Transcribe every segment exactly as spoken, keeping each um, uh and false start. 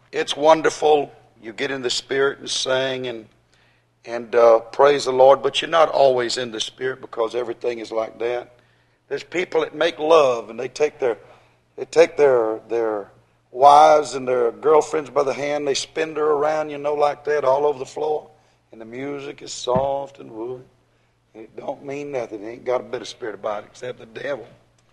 it's wonderful. You get in the Spirit and sing and and uh, praise the Lord, but you're not always in the Spirit because everything is like that. There's people that make love and they take their they take their their wives and their girlfriends by the hand, they spin her around, you know, like that, all over the floor, and the music is soft and wooing. It don't mean nothing. It ain't got a bit of spirit about it except the devil.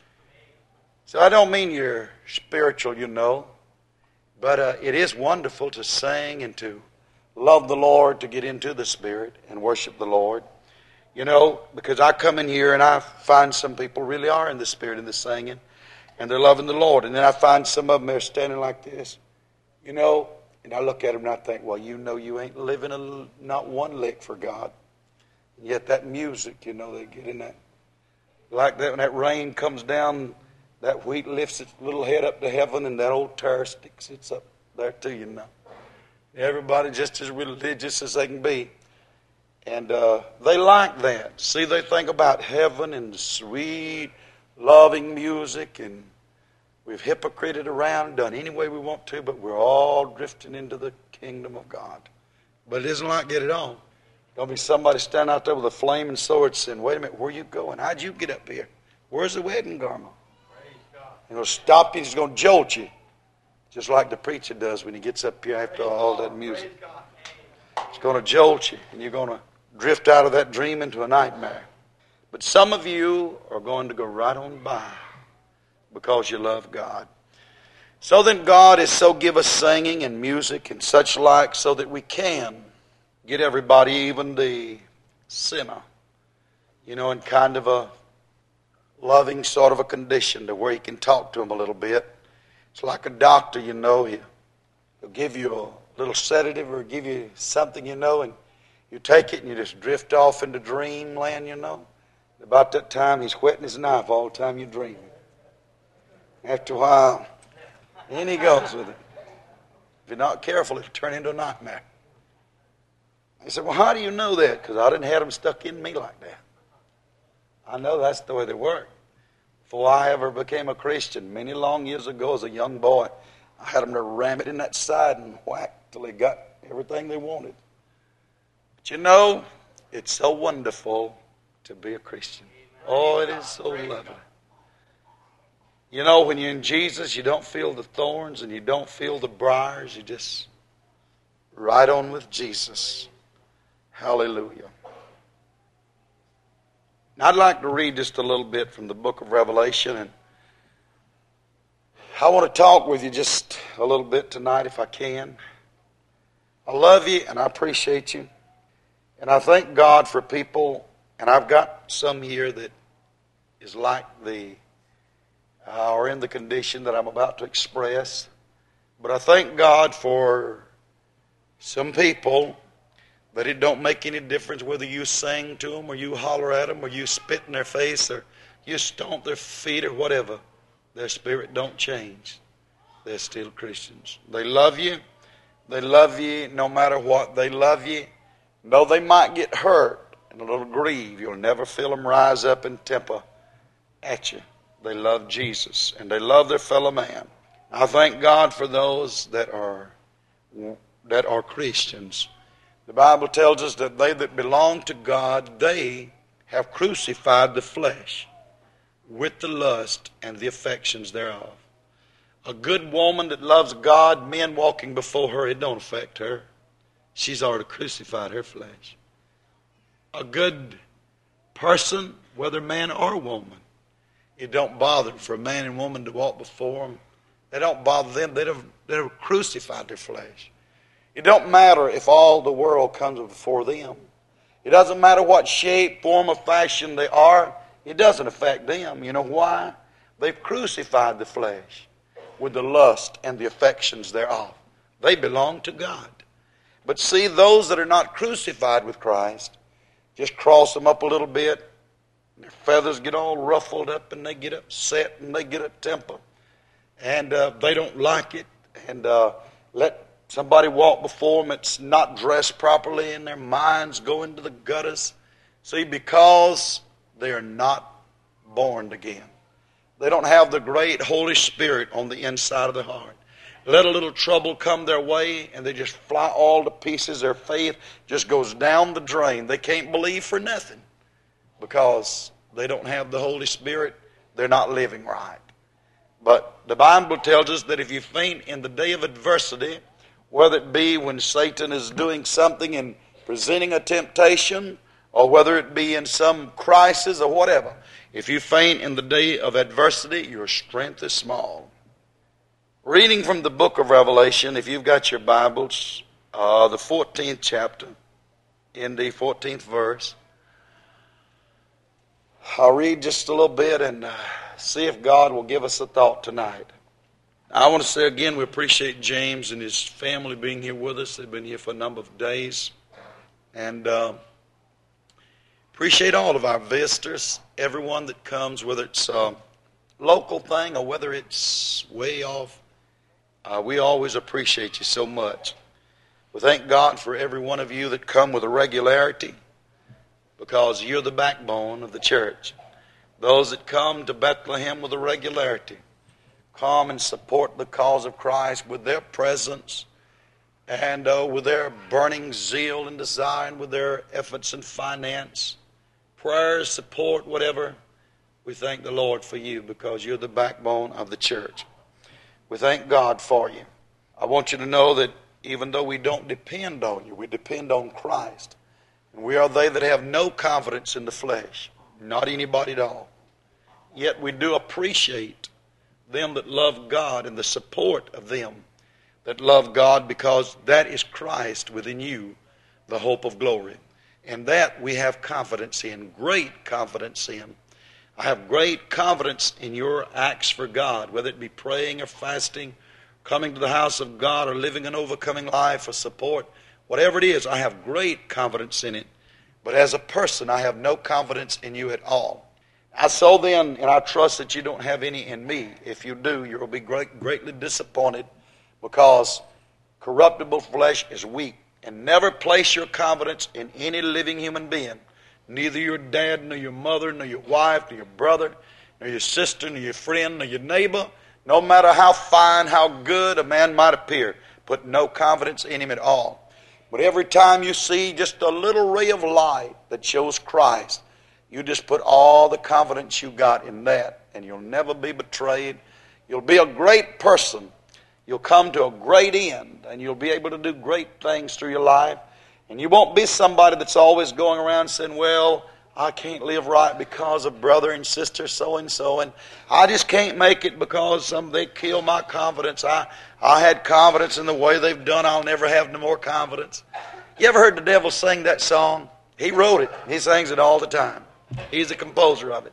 So I don't mean you're spiritual, you know, but uh, it is wonderful to sing and to love the Lord, to get into the Spirit and worship the Lord. You know, because I come in here and I find some people really are in the Spirit in the singing, and they're loving the Lord. And then I find some of them are standing like this, you know, and I look at them and I think, well, you know you ain't living a, not one lick for God. And yet that music, you know, they get in that. Like that when that rain comes down, that wheat lifts its little head up to heaven, and that old tare sticks its up there too, you know. Everybody just as religious as they can be. And uh, they like that. See, they think about heaven and sweet, loving music, and we've hypocrited around, done any way we want to, but we're all drifting into the kingdom of God. But it isn't like get it on. Don't be somebody standing out there with a flaming sword saying, wait a minute, where you going? How'd you get up here? Where's the wedding garment? And he'll stop you, he's going to jolt you. Just like the preacher does when he gets up here after all that music. It's going to jolt you, and you're going to drift out of that dream into a nightmare. But some of you are going to go right on by because you love God. So then God is so give us singing and music and such like so that we can get everybody, even the sinner, you know, in kind of a loving sort of a condition to where you can talk to him a little bit. It's like a doctor, you know, he'll give you a little sedative or give you something, you know, and you take it and you just drift off into dreamland, you know. About that time, he's whetting his knife all the time you're dreaming. After a while, in he goes with it. If you're not careful, it'll turn into a nightmare. He said, well, how do you know that? Because I didn't have them stuck in me like that. I know that's the way they work. Before I ever became a Christian, many long years ago as a young boy, I had them to ram it in that side and whack till they got everything they wanted. But you know, it's so wonderful to be a Christian. Oh, it is so lovely. You know, when you're in Jesus, you don't feel the thorns and you don't feel the briars. You just right on with Jesus. Hallelujah. Now, I'd like to read just a little bit from the book of Revelation, and I want to talk with you just a little bit tonight if I can. I love you and I appreciate you, and I thank God for people, and I've got some here that is like the, uh, or in the condition that I'm about to express, but I thank God for some people that it don't make any difference whether you sing to them or you holler at them or you spit in their face or you stomp their feet or whatever. Their spirit don't change. They're still Christians. They love you. They love you no matter what. They love you. Though they might get hurt and a little grieve, you'll never feel them rise up in temper at you. They love Jesus and they love their fellow man. I thank God for those that are that are Christians. The Bible tells us that they that belong to God, they have crucified the flesh with the lust and the affections thereof. A good woman that loves God, men walking before her, it don't affect her. She's already crucified her flesh. A good person, whether man or woman, it don't bother them for a man and woman to walk before them. They don't bother them. They have, they have crucified their flesh. It don't matter if all the world comes before them. It doesn't matter what shape, form, or fashion they are. It doesn't affect them. You know why? They've crucified the flesh with the lust and the affections thereof. They belong to God. But see, those that are not crucified with Christ, just cross them up a little bit, and their feathers get all ruffled up, and they get upset, and they get a temper. And uh, they don't like it. And uh, let somebody walk before them that's not dressed properly, and their minds go into the gutters. See, because they are not born again. They don't have the great Holy Spirit on the inside of their heart. let a little trouble come their way, and they just fly all to pieces. Their faith just goes down the drain. They can't believe for nothing because they don't have the Holy Spirit. They're not living right. But the Bible tells us that if you faint in the day of adversity, whether it be when Satan is doing something and presenting a temptation, or whether it be in some crisis or whatever, if you faint in the day of adversity, your strength is small. Reading from the book of Revelation, if you've got your Bibles, uh, the fourteenth chapter, in the fourteenth verse, I'll read just a little bit and uh, see if God will give us a thought tonight. I want to say again, we appreciate James and his family being here with us. They've been here for a number of days. And uh, appreciate all of our visitors, everyone that comes, whether it's a local thing or whether it's way off. Uh, we always appreciate you so much. We thank God for every one of you that come with a regularity, because you're the backbone of the church. Those that come to Bethlehem with a regularity come and support the cause of Christ with their presence and uh, with their burning zeal and desire, and with their efforts and finance, prayers, support, whatever. We thank the Lord for you because you're the backbone of the church. We thank God for you. I want you to know that even though we don't depend on you, we depend on Christ. And we are they that have no confidence in the flesh, not anybody at all. Yet we do appreciate them that love God and the support of them that love God, because that is Christ within you, the hope of glory. And that we have confidence in, great confidence in. I have great confidence in your acts for God, whether it be praying or fasting, coming to the house of God, or living an overcoming life, or support. Whatever it is, I have great confidence in it. But as a person, I have no confidence in you at all. I so then, and I trust that you don't have any in me. If you do, you'll be great, greatly disappointed, because corruptible flesh is weak. And never place your confidence in any living human being. Neither your dad, nor your mother, nor your wife, nor your brother, nor your sister, nor your friend, nor your neighbor. No matter how fine, how good a man might appear, put no confidence in him at all. But every time you see just a little ray of light that shows Christ, you just put all the confidence you got in that, and you'll never be betrayed. You'll be a great person. You'll come to a great end, and you'll be able to do great things through your life. And you won't be somebody that's always going around saying, well, I can't live right because of brother and sister so-and-so, and I just can't make it because some they kill my confidence. I, I had confidence in the way they've done. I'll never have no more confidence. You ever heard the devil sing that song? He wrote it. He sings it all the time. He's the composer of it.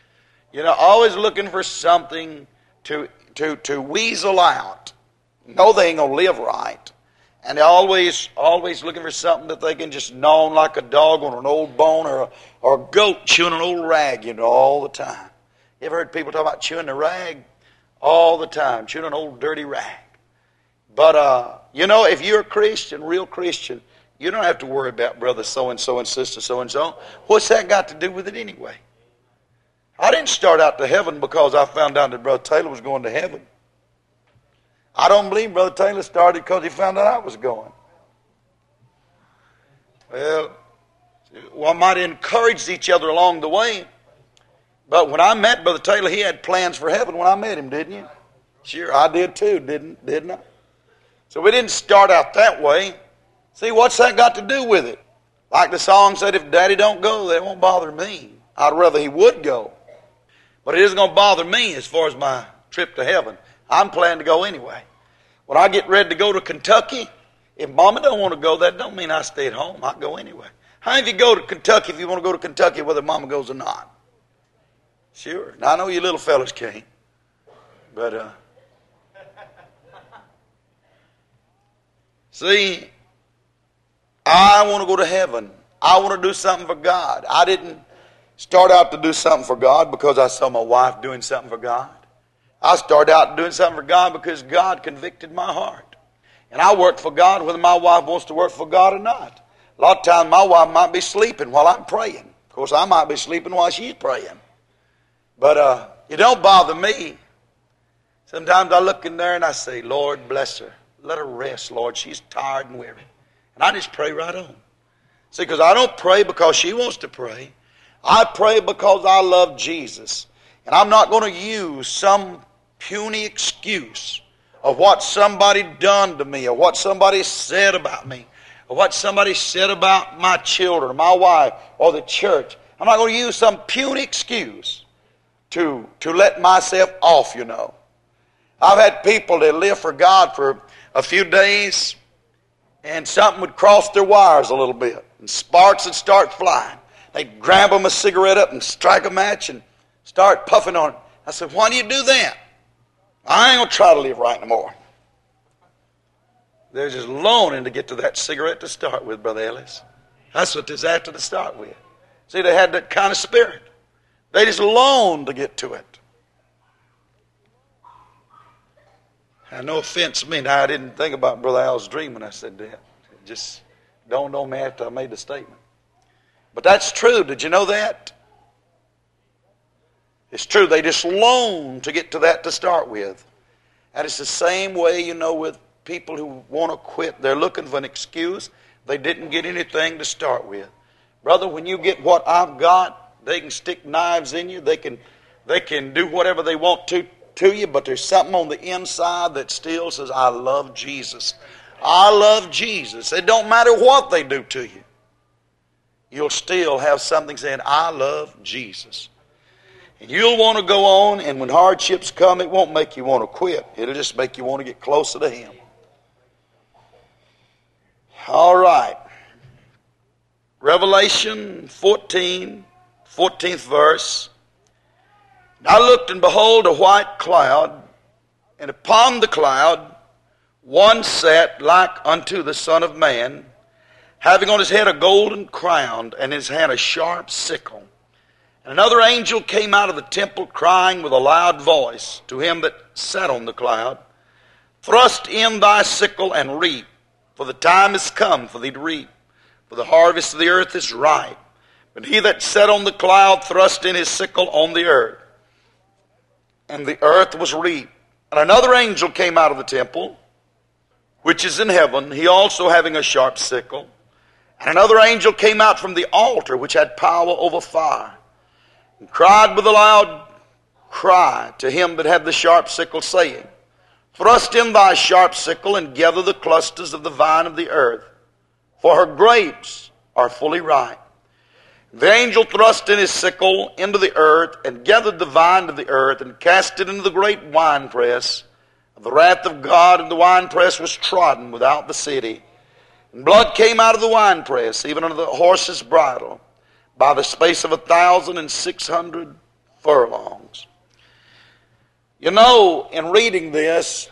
You know, always looking for something to, to, to weasel out. No, they ain't going to live right. And they're always, always looking for something that they can just gnaw on like a dog on an old bone, or a, or a goat chewing an old rag, you know, all the time. You ever heard people talk about chewing the rag? All the time, chewing an old dirty rag. But, uh, you know, if you're a Christian, real Christian, you don't have to worry about brother so-and-so and sister so-and-so. What's that got to do with it anyway? I didn't start out to heaven because I found out that Brother Taylor was going to heaven. I don't believe Brother Taylor started because he found out I was going. Well, we might have encouraged each other along the way. But when I met Brother Taylor, he had plans for heaven when I met him, didn't you? Sure, I did too, didn't, didn't I? So we didn't start out that way. See, what's that got to do with it? Like the song said, if Daddy don't go, that won't bother me. I'd rather he would go. But it isn't going to bother me as far as my trip to heaven. I'm planning to go anyway. When I get ready to go to Kentucky, if Mama don't want to go, that don't mean I stay at home. I go anyway. How many of you go to Kentucky if you want to go to Kentucky whether Mama goes or not? Sure. Now, I know you little fellas can't. But, uh... see, I want to go to heaven. I want to do something for God. I didn't start out to do something for God because I saw my wife doing something for God. I started out doing something for God because God convicted my heart. And I work for God whether my wife wants to work for God or not. A lot of times my wife might be sleeping while I'm praying. Of course, I might be sleeping while she's praying. But uh, it don't bother me. Sometimes I look in there and I say, Lord, bless her. Let her rest, Lord. She's tired and weary. And I just pray right on. See, because I don't pray because she wants to pray. I pray because I love Jesus. And I'm not going to use some puny excuse of what somebody done to me or what somebody said about me or what somebody said about my children or my wife or the church. I'm not going to use some puny excuse to, to let myself off, you know. I've had people that live for God for a few days and something would cross their wires a little bit and sparks would start flying. They'd grab them a cigarette up and strike a match and start puffing on it. I said, why do you do that? I ain't going to try to live right no more. They're just longing to get to that cigarette to start with, Brother Ellis. That's what they're after to start with. See, they had that kind of spirit. They just longed to get to it. And no offense to me, now I didn't think about Brother Al's dream when I said that. It just dawned on me after I made the statement. But that's true. Did you know that? It's true. They just long to get to that to start with. And it's the same way, you know, with people who want to quit. They're looking for an excuse. They didn't get anything to start with. Brother, when you get what I've got, they can stick knives in you. They can, they can do whatever they want to to you, but there's something on the inside that still says, I love Jesus. I love Jesus. It don't matter what they do to you. You'll still have something saying, I love Jesus. And you'll want to go on, and when hardships come, it won't make you want to quit. It'll just make you want to get closer to Him. All right. Revelation fourteen, fourteenth verse. I looked, and behold, a white cloud, and upon the cloud one sat like unto the Son of Man, having on his head a golden crown, and in his hand a sharp sickle. And another angel came out of the temple, crying with a loud voice to him that sat on the cloud, Thrust in thy sickle and reap, for the time is come for thee to reap, for the harvest of the earth is ripe. But he that sat on the cloud thrust in his sickle on the earth, and the earth was reaped. And another angel came out of the temple, which is in heaven, he also having a sharp sickle. And another angel came out from the altar, which had power over fire, and cried with a loud cry to him that had the sharp sickle, saying, Thrust in thy sharp sickle, and gather the clusters of the vine of the earth, for her grapes are fully ripe. The angel thrust in his sickle into the earth, and gathered the vine of the earth, and cast it into the great winepress of the wrath of God, and the winepress was trodden without the city. And blood came out of the winepress, even unto the horse's bridle, by the space of a thousand and six hundred furlongs. You know, in reading this,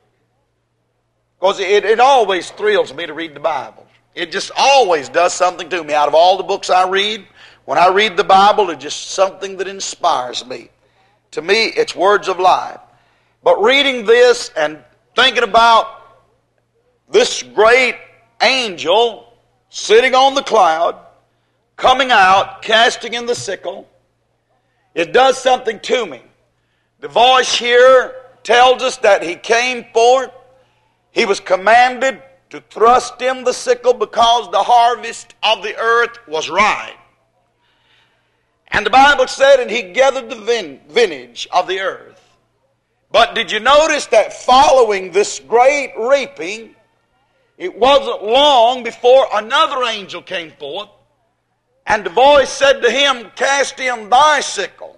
because it, it always thrills me to read the Bible. It just always does something to me. Out of all the books I read, when I read the Bible, it's just something that inspires me. To me, it's words of life. But reading this and thinking about this great angel sitting on the cloud, coming out, casting in the sickle, it does something to me. The voice here tells us that he came forth. He was commanded to thrust in the sickle because the harvest of the earth was ripe. And the Bible said, and he gathered the vin- vintage of the earth. But did you notice that following this great reaping, it wasn't long before another angel came forth, and the voice said to him, Cast in thy sickle,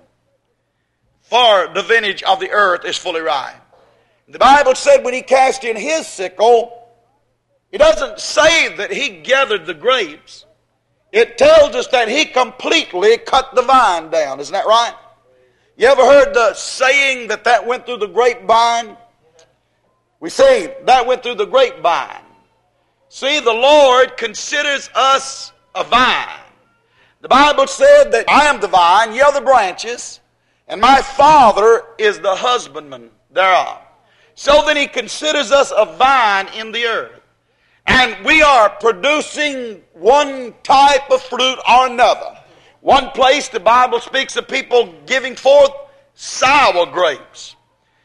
for the vintage of the earth is fully ripe. The Bible said when he cast in his sickle, it doesn't say that he gathered the grapes. It tells us that he completely cut the vine down. Isn't that right? You ever heard the saying that that went through the grapevine? We say that went through the grapevine. See, the Lord considers us a vine. The Bible said that I am the vine, ye are the branches, and my Father is the husbandman thereof. So then he considers us a vine in the earth. And we are producing one type of fruit or another. One place the Bible speaks of people giving forth sour grapes.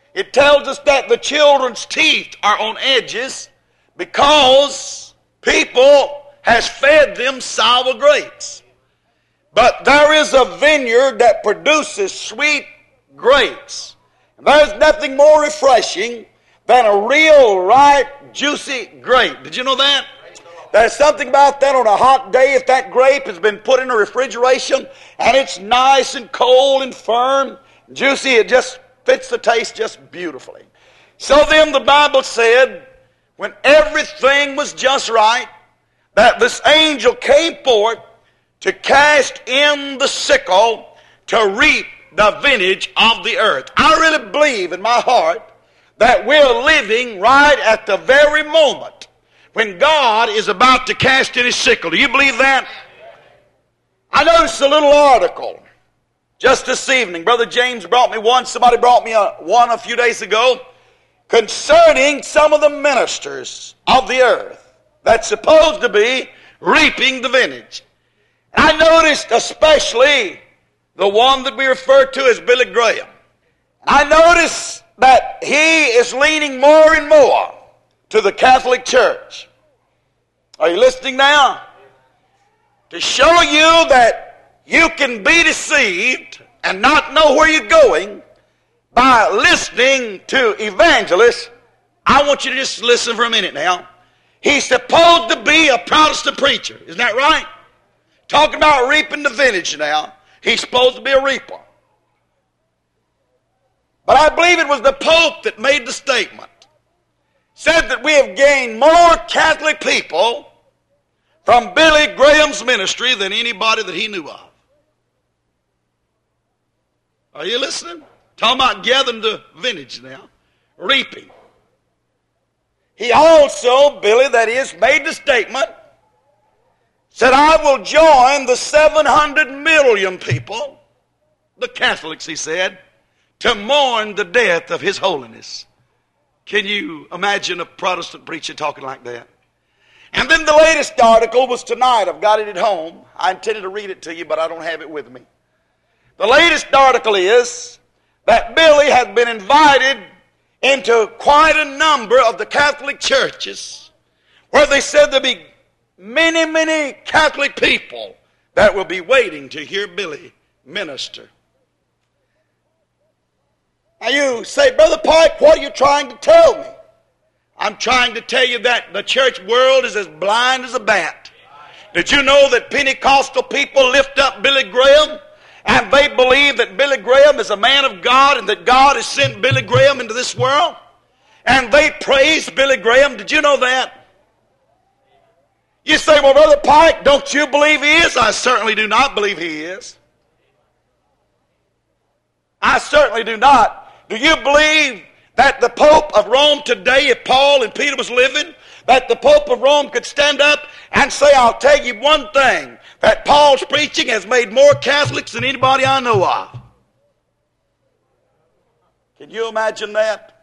It tells us that the children's teeth are on edges because people has fed them sour grapes. But there is a vineyard that produces sweet grapes. And there's nothing more refreshing than a real, ripe, juicy grape. Did you know that? There's something about that on a hot day. If that grape has been put in a refrigeration and it's nice and cold and firm, juicy, it just fits the taste just beautifully. So then the Bible said, when everything was just right, that this angel came forth to cast in the sickle to reap the vintage of the earth. I really believe in my heart that we're living right at the very moment when God is about to cast in his sickle. Do you believe that? I noticed a little article just this evening. Brother James brought me one. Somebody brought me a, one a few days ago concerning some of the ministers of the earth that's supposed to be reaping the vintage. I noticed especially the one that we refer to as Billy Graham. I noticed that he is leaning more and more to the Catholic Church. Are you listening now? To show you that you can be deceived and not know where you're going by listening to evangelists. I want you to just listen for a minute now. He's supposed to be a Protestant preacher. Isn't that right? Talking about reaping the vintage now. He's supposed to be a reaper. But I believe it was the Pope that made the statement. Said that we have gained more Catholic people from Billy Graham's ministry than anybody that he knew of. Are you listening? Talking about gathering the vintage now. Reaping. He also, Billy, that is, made the statement, said, I will join the seven hundred million people, the Catholics, he said, to mourn the death of His Holiness. Can you imagine a Protestant preacher talking like that? And then the latest article was tonight. I've got it at home. I intended to read it to you, but I don't have it with me. The latest article is that Billy has been invited into quite a number of the Catholic churches where they said there'll be many, many Catholic people that will be waiting to hear Billy minister. Now you say, Brother Pike, what are you trying to tell me? I'm trying to tell you that the church world is as blind as a bat. Did you know that Pentecostal people lift up Billy Graham and they believe that Billy Graham is a man of God and that God has sent Billy Graham into this world? And they praise Billy Graham. Did you know that? You say, well, Brother Pike, don't you believe he is? I certainly do not believe he is. I certainly do not. Do you believe that the Pope of Rome today, if Paul and Peter was living, that the Pope of Rome could stand up and say, I'll tell you one thing, that Paul's preaching has made more Catholics than anybody I know of? Can you imagine that?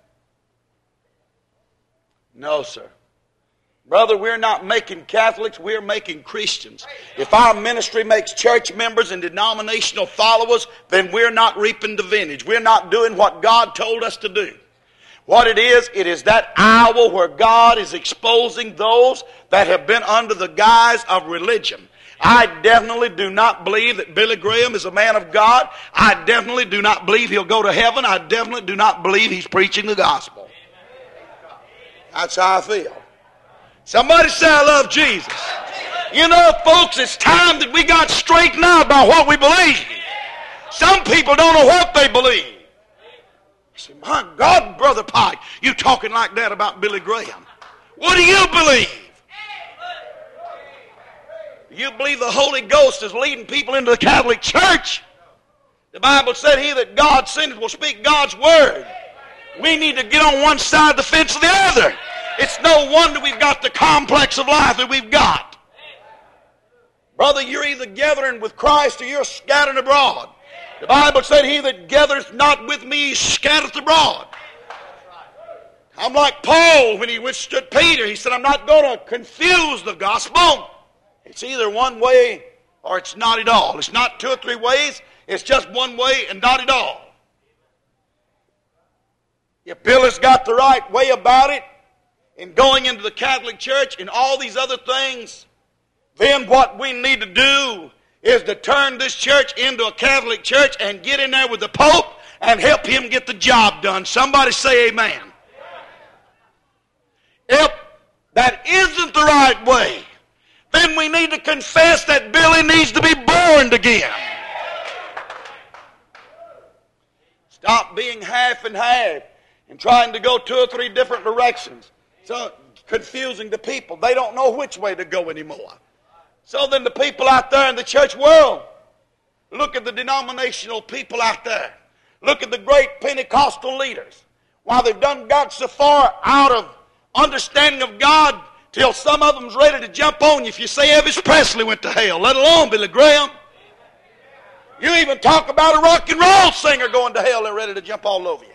No, sir. Brother, we're not making Catholics, we're making Christians. If our ministry makes church members and denominational followers, then we're not reaping the vintage. We're not doing what God told us to do. What it is, it is that hour where God is exposing those that have been under the guise of religion. I definitely do not believe that Billy Graham is a man of God. I definitely do not believe he'll go to heaven. I definitely do not believe he's preaching the gospel. That's how I feel. Somebody say, I love Jesus. You know, folks, it's time that we got straightened out about what we believe. Some people don't know what they believe. I say, my God, Brother Pike, you talking like that about Billy Graham. What do you believe? You believe the Holy Ghost is leading people into the Catholic Church? The Bible said, he that God sendeth will speak God's word. We need to get on one side of the fence or the other. It's no wonder we've got the complex of life that we've got. Brother, you're either gathering with Christ or you're scattered abroad. The Bible said, he that gathereth not with me scattereth abroad. I'm like Paul when he withstood Peter. He said, I'm not going to confuse the gospel. It's either one way or it's not at all. It's not two or three ways. It's just one way and not at all. If Billy's got the right way about it, in going into the Catholic Church and all these other things, then what we need to do is to turn this church into a Catholic church and get in there with the Pope and help him get the job done. Somebody say amen. If that isn't the right way, then we need to confess that Billy needs to be born again. Stop being half and half and trying to go two or three different directions. So confusing the people. They don't know which way to go anymore. So then the people out there in the church world, look at the denominational people out there. Look at the great Pentecostal leaders. While they've done got so far out of understanding of God, till some of them's ready to jump on you if you say Elvis Presley went to hell, let alone Billy Graham. You even talk about a rock and roll singer going to hell, they're ready to jump all over you.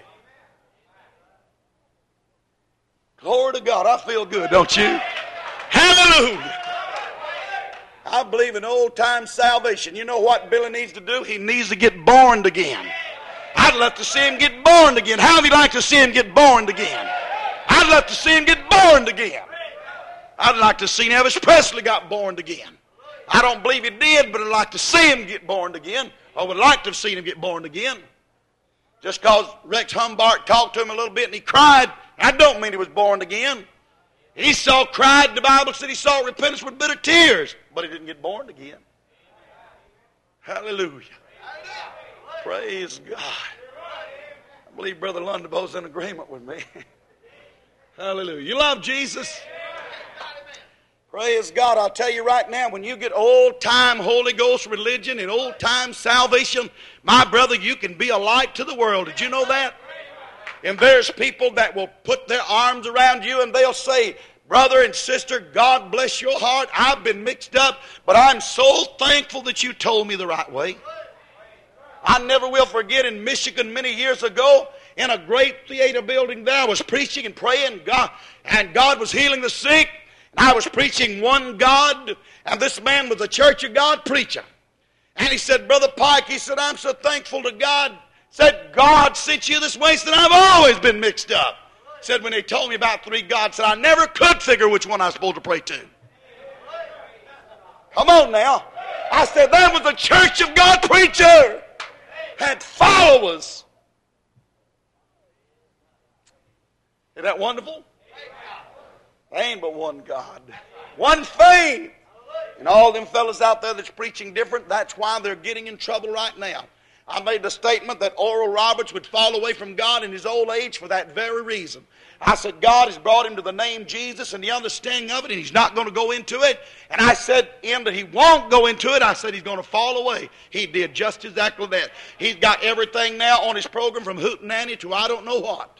Glory to God, I feel good, don't you? Hallelujah. I believe in old-time salvation. You know what Billy needs to do? He needs to get born again. I'd love to see him get born again. How would you like to see him get born again? I'd love to see him get born again. I'd like to see Elvis Presley got born again. I don't believe he did, but I'd like to see him get born again. I would like to have seen him get born again. Just because Rex Humbart talked to him a little bit and he cried, I don't mean he was born again. Esau cried, the Bible said he saw repentance with bitter tears, but he didn't get born again. Hallelujah. Praise God. I believe Brother Lundebo's in agreement with me. Hallelujah. You love Jesus? Praise God. I'll tell you right now, when you get old-time Holy Ghost religion and old-time salvation, my brother, you can be a light to the world. Did you know that? And there's people that will put their arms around you and they'll say, brother and sister, God bless your heart. I've been mixed up, but I'm so thankful that you told me the right way. I never will forget in Michigan many years ago, in a great theater building there, I was preaching and praying, God, and God was healing the sick. And I was preaching one God, and this man was a Church of God preacher. And he said, Brother Pike, he said, I'm so thankful to God. Said, God sent you this way. He said, I've always been mixed up. Said, when they told me about three gods, said, I never could figure which one I was supposed to pray to. Come on now. I said, that was a Church of God preacher. Had followers. Isn't that wonderful? There ain't but one God. One faith. And all them fellas out there that's preaching different, that's why they're getting in trouble right now. I made the statement that Oral Roberts would fall away from God in his old age for that very reason. I said God has brought him to the name Jesus and the understanding of it, and he's not going to go into it. And I said him that he won't go into it. I said he's going to fall away. He did just exactly that. He's got everything now on his program from hootenanny to I don't know what.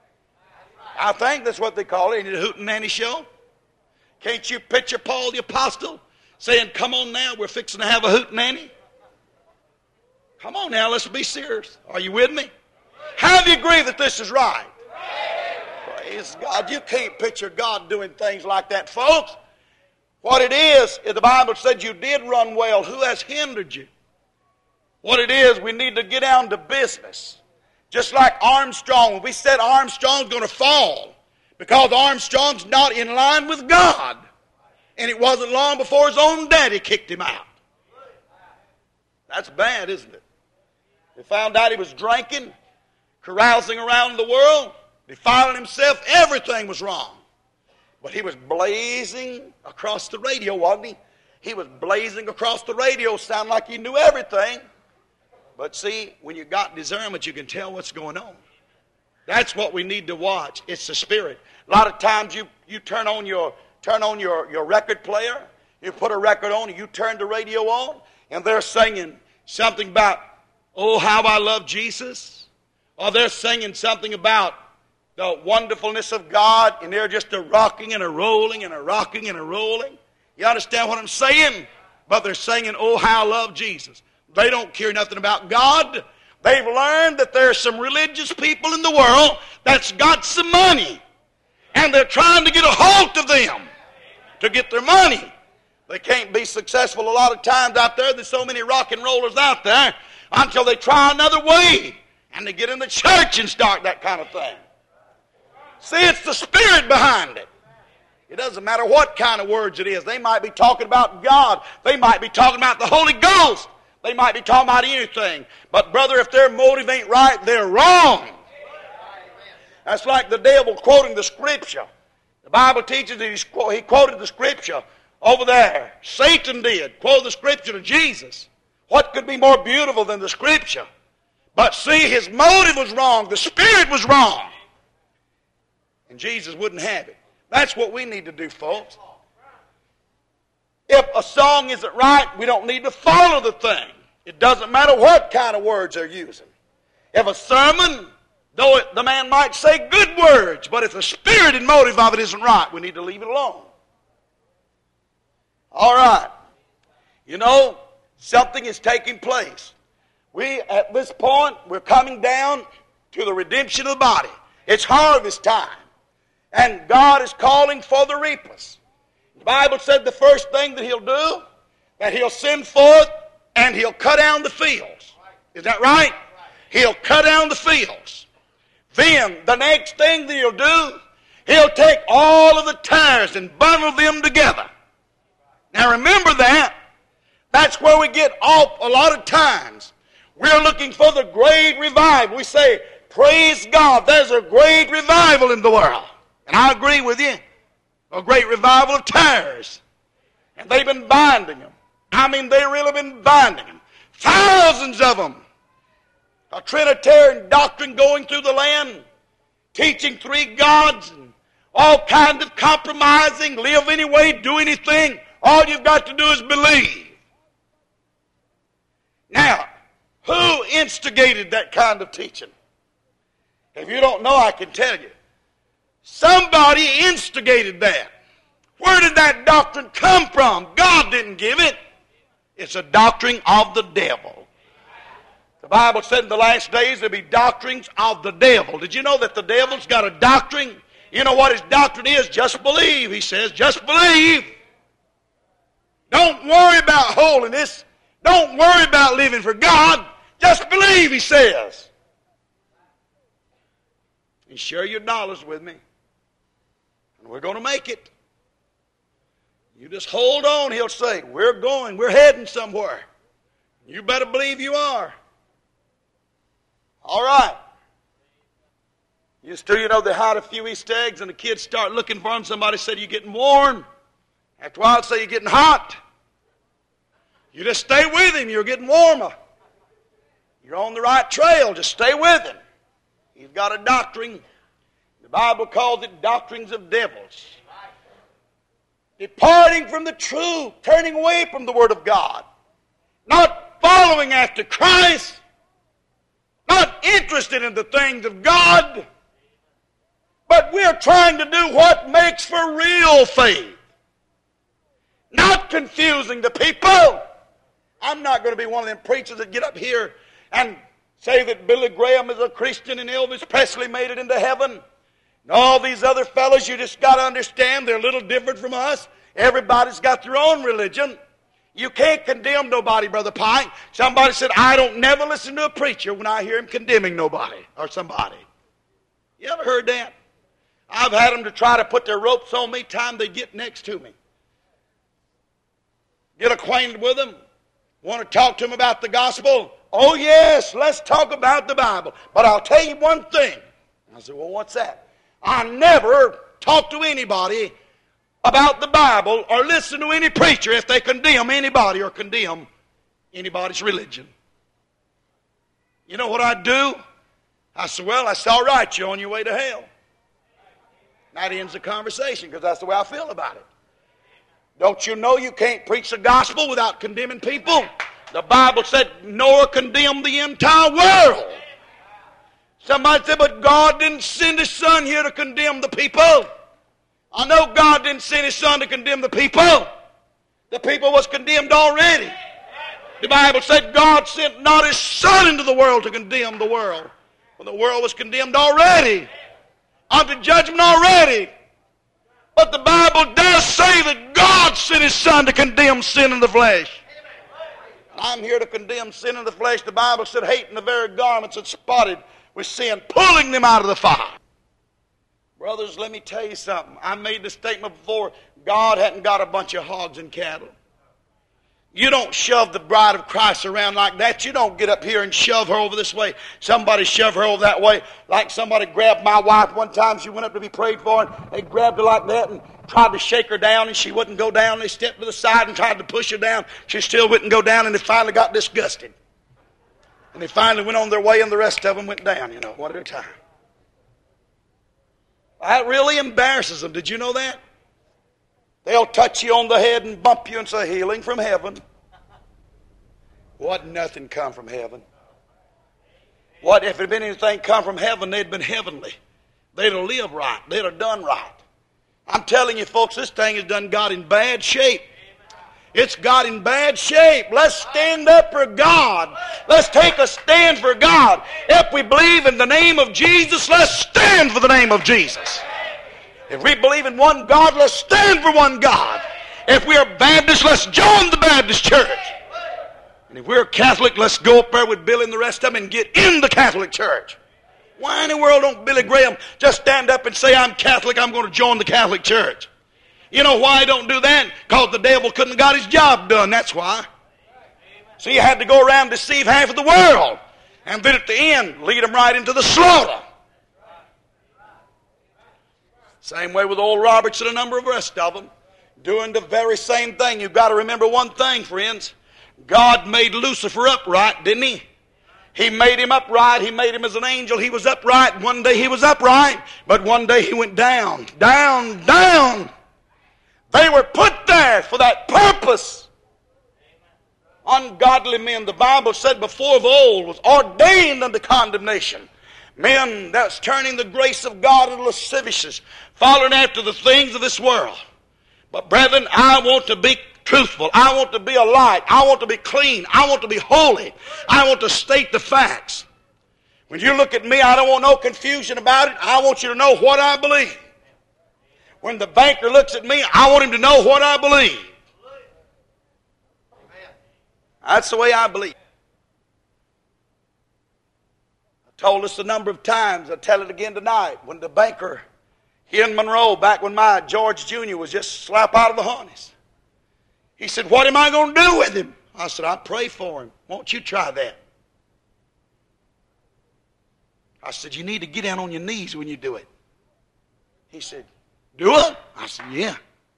I think that's what they call it, in the hootenanny show. Can't you picture Paul the Apostle saying, come on now, we're fixing to have a hootenanny? Come on now, let's be serious. Are you with me? How do you agree that this is right? Praise God. You can't picture God doing things like that, folks. What it is, the Bible said you did run well. Who has hindered you? What it is, we need to get down to business. Just like Armstrong, we said Armstrong's going to fall because Armstrong's not in line with God. And it wasn't long before his own daddy kicked him out. That's bad, isn't it? They found out he was drinking, carousing around the world, defiling himself. Everything was wrong. But he was blazing across the radio, wasn't he? He was blazing across the radio, sounding like he knew everything. But see, when you got discernment, you can tell what's going on. That's what we need to watch. It's the Spirit. A lot of times you, you turn on your turn on your, your record player, you put a record on, and you turn the radio on, and they're singing something about, oh, how I love Jesus. Or they're singing something about the wonderfulness of God, and they're just a rocking and a rolling and a rocking and a rolling. You understand what I'm saying? But they're singing, oh, how I love Jesus. They don't care nothing about God. They've learned that there are some religious people in the world that's got some money. And they're trying to get a hold of them to get their money. They can't be successful a lot of times out there. There's so many rock and rollers out there until they try another way. And they get in the church and start that kind of thing. See, it's the Spirit behind it. It doesn't matter what kind of words it is. They might be talking about God. They might be talking about the Holy Ghost. They might be talking about anything. But brother, if their motive ain't right, they're wrong. That's like the devil quoting the Scripture. The Bible teaches that he quoted the Scripture over there. Satan did quote the Scripture to Jesus. What could be more beautiful than the Scripture? But see, his motive was wrong. The Spirit was wrong. And Jesus wouldn't have it. That's what we need to do, folks. If a song isn't right, we don't need to follow the thing. It doesn't matter what kind of words they're using. If a sermon, though it, the man might say good words, but if the spirit and motive of it isn't right, we need to leave it alone. All right. You know, something is taking place. We, at this point, we're coming down to the redemption of the body. It's harvest time. And God is calling for the reapers. The Bible said the first thing that He'll do, that He'll send forth and He'll cut down the fields. Is that right? He'll cut down the fields. Then, the next thing that He'll do, He'll take all of the tares and bundle them together. Now remember that. That's where we get off a lot of times. We're looking for the great revival. We say, praise God, there's a great revival in the world. And I agree with you. A great revival of tares. And they've been binding them. I mean, they've really been binding them. Thousands of them. A Trinitarian doctrine going through the land, teaching three gods, and all kinds of compromising, live anyway, do anything. All you've got to do is believe. Now, who instigated that kind of teaching? If you don't know, I can tell you. Somebody instigated that. Where did that doctrine come from? God didn't give it. It's a doctrine of the devil. The Bible said in the last days there'll be doctrines of the devil. Did you know that the devil's got a doctrine? You know what his doctrine is? Just believe, he says. Just believe. Don't worry about holiness. Don't worry about living for God. Just believe, he says. And share your dollars with me. And we're going to make it. You just hold on, he'll say. We're going. We're heading somewhere. You better believe you are. All right. Used to, you know, they hide a few Easter eggs and the kids start looking for them. Somebody said, you're getting warm. After a while, say, you're getting hot. You just stay with him. You're getting warmer. You're on the right trail. Just stay with him. He's got a doctrine. The Bible calls it doctrines of devils. Departing from the truth, turning away from the Word of God. Not following after Christ. Not interested in the things of God. But we're trying to do what makes for real faith. Not confusing the people. I'm not going to be one of them preachers that get up here and say that Billy Graham is a Christian and Elvis Presley made it into heaven. And all these other fellows, you just got to understand they're a little different from us. Everybody's got their own religion. You can't condemn nobody, Brother Pike. Somebody said, I don't never listen to a preacher when I hear him condemning nobody or somebody. You ever heard that? I've had them to try to put their ropes on me time they get next to me. Get acquainted with them. Want to talk to them about the gospel? Oh, yes, let's talk about the Bible. But I'll tell you one thing. I said, well, what's that? I never talk to anybody about the Bible or listen to any preacher if they condemn anybody or condemn anybody's religion. You know what I do? I said, well, that's all right. You're on your way to hell. That ends the conversation because that's the way I feel about it. Don't you know you can't preach the gospel without condemning people? The Bible said Noah condemned the entire world. Somebody said, but God didn't send His Son here to condemn the people. I know God didn't send His Son to condemn the people. The people was condemned already. The Bible said God sent not His Son into the world to condemn the world. For the world was condemned already. Unto judgment already. But the Bible does say that God sent His Son to condemn sin in the flesh. I'm here to condemn sin in the flesh. The Bible said, hating the very garments that spotted with sin, pulling them out of the fire. Brothers, let me tell you something. I made the statement before. God hadn't got a bunch of hogs and cattle. You don't shove the bride of Christ around like that. You don't get up here and shove her over this way. Somebody shove her over that way. Like somebody grabbed my wife one time. She went up to be prayed for, and they grabbed her like that and tried to shake her down, and she wouldn't go down. They stepped to the side and tried to push her down. She still wouldn't go down, and they finally got disgusted. And they finally went on their way, and the rest of them went down, you know, one at a time. That really embarrasses them. Did you know that? They'll touch you on the head and bump you and say, healing from heaven. What nothing come from heaven. What if it had been anything come from heaven, they'd been heavenly. They'd have lived right. They'd have done right. I'm telling you folks, this thing has done got in bad shape. It's got in bad shape. Let's stand up for God. Let's take a stand for God. If we believe in the name of Jesus, let's stand for the name of Jesus. If we believe in one God, let's stand for one God. If we are Baptist, let's join the Baptist church. And if we're Catholic, let's go up there with Billy and the rest of them and get in the Catholic church. Why in the world don't Billy Graham just stand up and say, I'm Catholic, I'm going to join the Catholic church? You know why he don't do that? Because the devil couldn't have got his job done, that's why. So he had to go around and deceive half of the world. And then at the end, lead them right into the slaughter. Same way with old Roberts and a number of the rest of them. Doing the very same thing. You've got to remember one thing, friends. God made Lucifer upright, didn't he? He made him upright. He made him as an angel. He was upright. One day he was upright, but one day he went down, down, down. They were put there for that purpose. Ungodly men, the Bible said before of old, was ordained unto condemnation. Men that's turning the grace of God into lasciviousness, following after the things of this world. But brethren, I want to be truthful. I want to be a light. I want to be clean. I want to be holy. I want to state the facts. When you look at me, I don't want no confusion about it. I want you to know what I believe. When the banker looks at me, I want him to know what I believe. That's the way I believe. I told us a number of times, I'll tell it again tonight, when the banker here in Monroe, back when my George Junior was just slap out of the harness, he said, what am I going to do with him? I said, I pray for him. Won't you try that? I said, you need to get down on your knees when you do it. He said, do it? I said, yeah.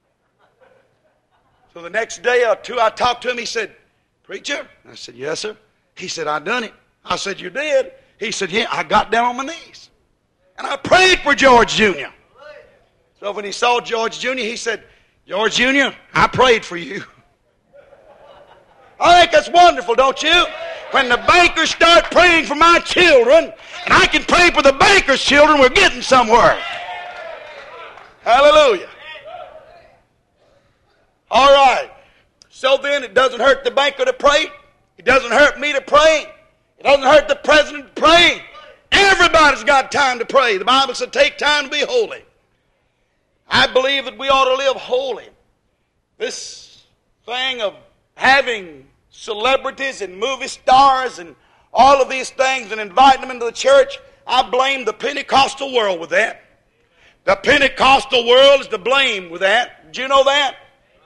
So the next day or two I talked to him. He said, preacher? I said, yes, sir. He said, I done it. I said, you did? He said, yeah, I got down on my knees. And I prayed for George Junior So when he saw George Junior, he said, George Junior, I prayed for you. I think that's wonderful, don't you? When the bankers start praying for my children, and I can pray for the bankers' children, we're getting somewhere. Hallelujah. All right. So then it doesn't hurt the banker to pray. It doesn't hurt me to pray. It doesn't hurt the president to pray. Everybody's got time to pray. The Bible said take time to be holy. I believe that we ought to live holy. This thing of having celebrities and movie stars and all of these things and inviting them into the church, I blame the Pentecostal world with that. The Pentecostal world is to blame with that. Did you know that?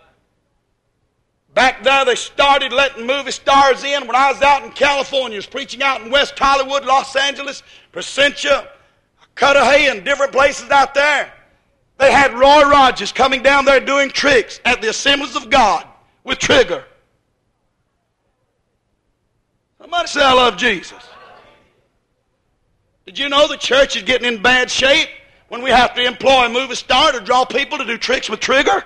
Back there they started letting movie stars in when I was out in California. I was preaching out in West Hollywood, Los Angeles, Placentia, Cudahy, and different places out there. They had Roy Rogers coming down there doing tricks at the Assemblies of God with Trigger. Somebody say, I love Jesus. Did you know the church is getting in bad shape when we have to employ a movie star to draw people to do tricks with Trigger?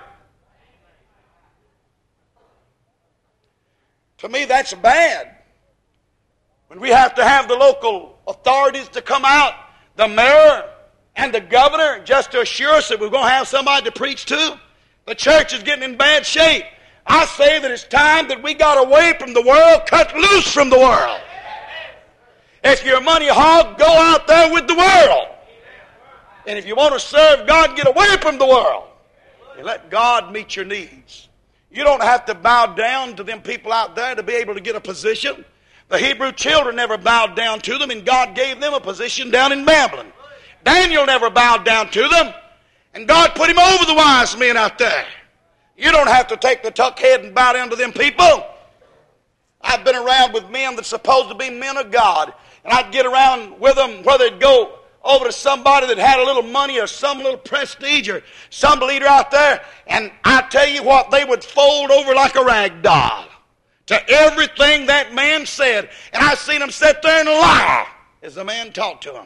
To me, that's bad. When we have to have the local authorities to come out, the mayor and the governor, just to assure us that we're going to have somebody to preach to, the church is getting in bad shape. I say that it's time that we got away from the world, cut loose from the world. If you're a money hog, go out there with the world. And if you want to serve God, get away from the world. And let God meet your needs. You don't have to bow down to them people out there to be able to get a position. The Hebrew children never bowed down to them, and God gave them a position down in Babylon. Daniel never bowed down to them. And God put him over the wise men out there. You don't have to take the tuck head and bow down to them people. I've been around with men that's supposed to be men of God. And I'd get around with them where they'd go over to somebody that had a little money or some little prestige or some leader out there. And I tell you what, they would fold over like a rag doll to everything that man said. And I seen them sit there and lie as the man talked to them.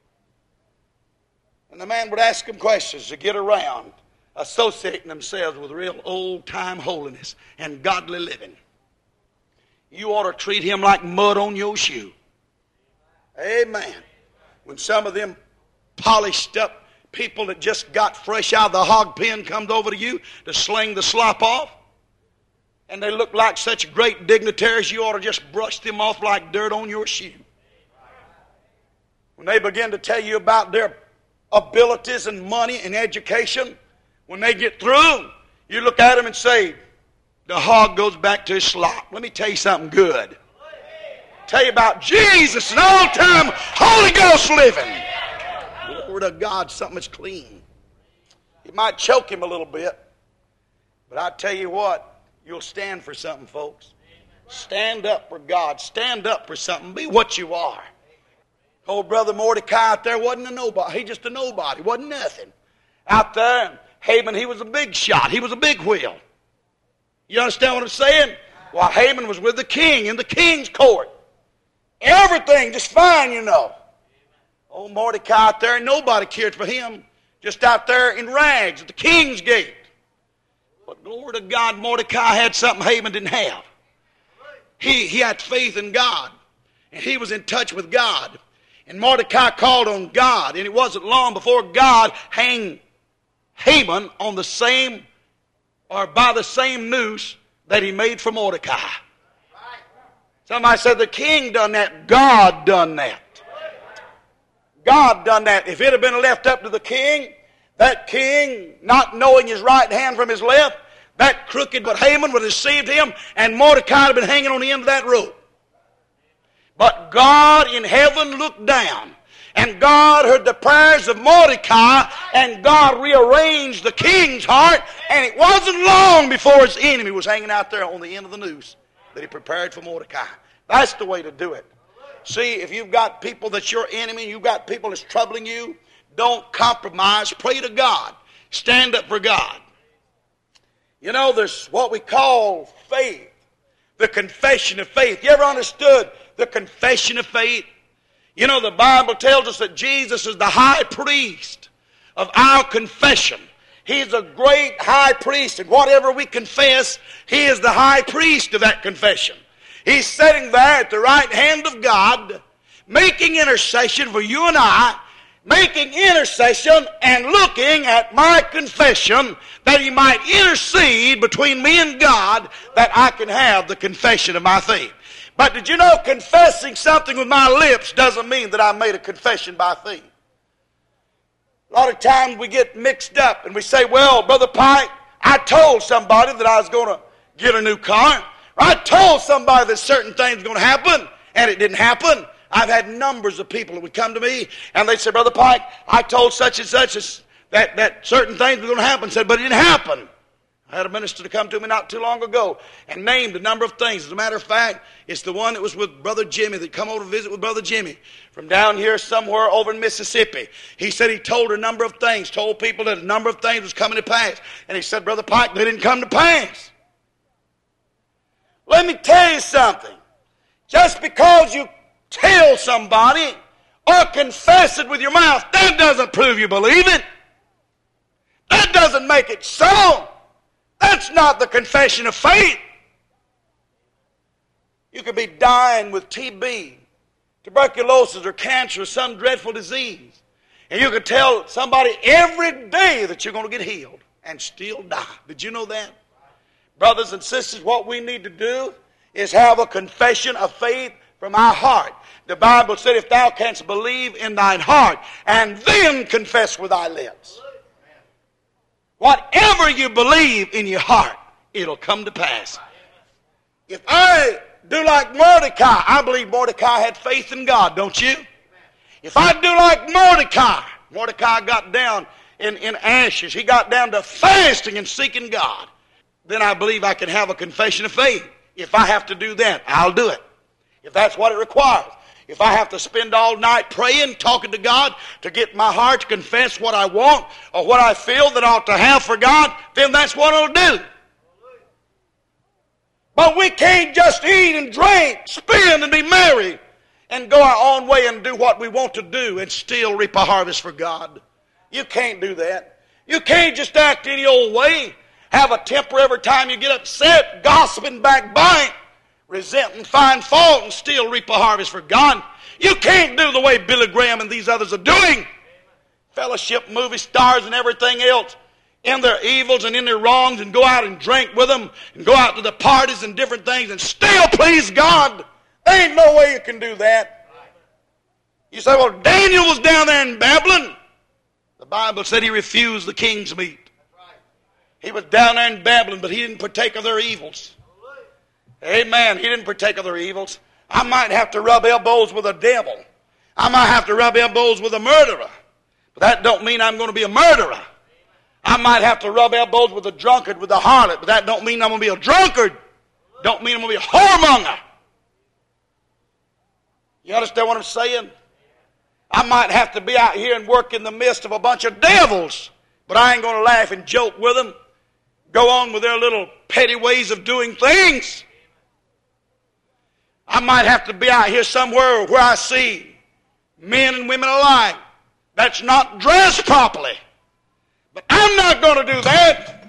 And the man would ask them questions to get around associating themselves with real old-time holiness and godly living. You ought to treat him like mud on your shoe. Amen. When some of them polished up people that just got fresh out of the hog pen comes over to you to sling the slop off, and they look like such great dignitaries, you ought to just brush them off like dirt on your shoe. When they begin to tell you about their abilities and money and education, when they get through, you look at them and say, the hog goes back to his slop. Let me tell you something good. Tell you about Jesus and all-time Holy Ghost living. Word of God, something that's clean. You might choke him a little bit, but I tell you what, you'll stand for something, folks. Stand up for God. Stand up for something. Be what you are. Old brother Mordecai out there wasn't a nobody. He just a nobody. Wasn't nothing. Out there, Haman, he was a big shot. He was a big wheel. You understand what I'm saying? Well, Haman was with the king in the king's court. Everything just fine, you know. Old Mordecai out there, nobody cared for him. Just out there in rags at the king's gate. But glory to God, Mordecai had something Haman didn't have. He, he had faith in God. And he was in touch with God. And Mordecai called on God. And it wasn't long before God hanged Haman on the same, or by the same noose that he made for Mordecai. Somebody said the king done that. God done that. God done that. If it had been left up to the king, that king, not knowing his right hand from his left, that crooked but Haman would have deceived him, and Mordecai would have been hanging on the end of that rope. But God in heaven looked down, and God heard the prayers of Mordecai, and God rearranged the king's heart, and it wasn't long before his enemy was hanging out there on the end of the noose that he prepared for Mordecai. That's the way to do it. See, if you've got people that's your enemy, you've got people that's troubling you, don't compromise. Pray to God. Stand up for God. You know, there's what we call faith, the confession of faith. You ever understood the confession of faith? You know, the Bible tells us that Jesus is the high priest of our confession. He's a great high priest, and whatever we confess, he is the high priest of that confession. He's sitting there at the right hand of God, making intercession for you and I, making intercession and looking at my confession that he might intercede between me and God, that I can have the confession of my faith. But did you know confessing something with my lips doesn't mean that I made a confession by faith? A lot of times we get mixed up and we say, well, Brother Pike, I told somebody that I was going to get a new car. Or I told somebody that certain things were going to happen, and it didn't happen. I've had numbers of people that would come to me, and they'd say, Brother Pike, I told such and such that, that certain things were going to happen, said, but it didn't happen. I had a minister to come to me not too long ago and named a number of things. As a matter of fact, it's the one that was with Brother Jimmy that come over to visit with Brother Jimmy from down here somewhere over in Mississippi. He said he told her a number of things, told people that a number of things was coming to pass. And he said, Brother Pike, they didn't come to pass. Let me tell you something. Just because you tell somebody or confess it with your mouth, that doesn't prove you believe it. That doesn't make it so. That's not the confession of faith. You could be dying with T B, tuberculosis, or cancer, or some dreadful disease. And you could tell somebody every day that you're going to get healed and still die. Did you know that? Brothers and sisters, what we need to do is have a confession of faith from our heart. The Bible said, if thou canst believe in thine heart and then confess with thy lips. Whatever you believe in your heart, it'll come to pass. If I do like Mordecai, I believe Mordecai had faith in God, don't you? If I do like Mordecai, Mordecai got down in, in ashes. He got down to fasting and seeking God. Then I believe I can have a confession of faith. If I have to do that, I'll do it. If that's what it requires. If I have to spend all night praying, talking to God to get my heart to confess what I want or what I feel that I ought to have for God, then that's what I'll do. But we can't just eat and drink, spend and be merry and go our own way and do what we want to do and still reap a harvest for God. You can't do that. You can't just act any old way, have a temper every time you get upset, gossiping, backbite, resent and find fault and still reap a harvest for God. You can't do the way Billy Graham and these others are doing. Fellowship movie stars and everything else in their evils and in their wrongs and go out and drink with them and go out to the parties and different things and still please God. There ain't no way you can do that. You say, well, Daniel was down there in Babylon. The Bible said he refused the king's meat. He was down there in Babylon, but he didn't partake of their evils. Amen. He didn't partake of their evils. I might have to rub elbows with a devil. I might have to rub elbows with a murderer. But that don't mean I'm going to be a murderer. I might have to rub elbows with a drunkard, with a harlot. But that don't mean I'm going to be a drunkard. Don't mean I'm going to be a whoremonger. You understand what I'm saying? I might have to be out here and work in the midst of a bunch of devils. But I ain't going to laugh and joke with them. Go on with their little petty ways of doing things. I might have to be out here somewhere where I see men and women alike that's not dressed properly. But I'm not going to do that.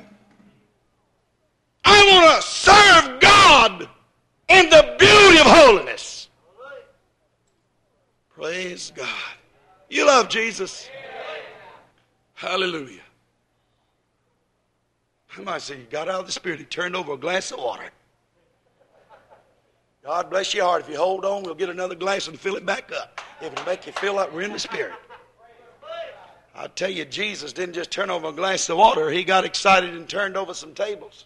I want to serve God in the beauty of holiness. Praise God. You love Jesus. Hallelujah. I might say you got out of the Spirit. He turned over a glass of water. God bless your heart. If you hold on, we'll get another glass and fill it back up. If it'll make you feel like we're in the Spirit. I tell you, Jesus didn't just turn over a glass of water. He got excited and turned over some tables.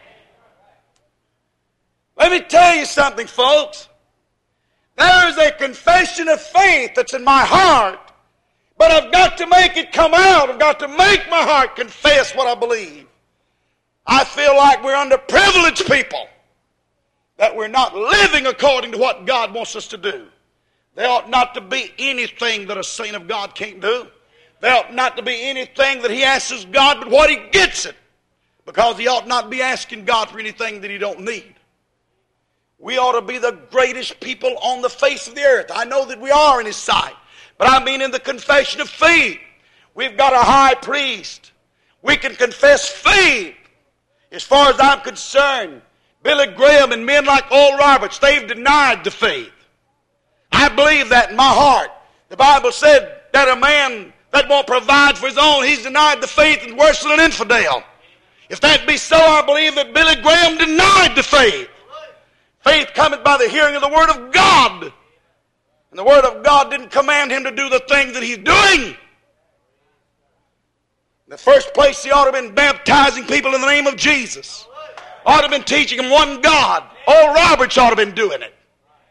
Let me tell you something, folks. There is a confession of faith that's in my heart, but I've got to make it come out. I've got to make my heart confess what I believe. I feel like we're underprivileged people, that we're not living according to what God wants us to do. There ought not to be anything that a saint of God can't do. There ought not to be anything that he asks God but what he gets it, because he ought not be asking God for anything that he don't need. We ought to be the greatest people on the face of the earth. I know that we are in his sight, but I mean in the confession of faith. We've got a high priest. We can confess faith. As far as I'm concerned, Billy Graham and men like Oral Roberts, they've denied the faith. I believe that in my heart. The Bible said that a man that won't provide for his own, he's denied the faith and worse than an infidel. If that be so, I believe that Billy Graham denied the faith. Faith cometh by the hearing of the Word of God. And the Word of God didn't command him to do the thing that he's doing. In the first place, he ought to have been baptizing people in the name of Jesus. Ought to have been teaching them one God. Oral Roberts ought to have been doing it.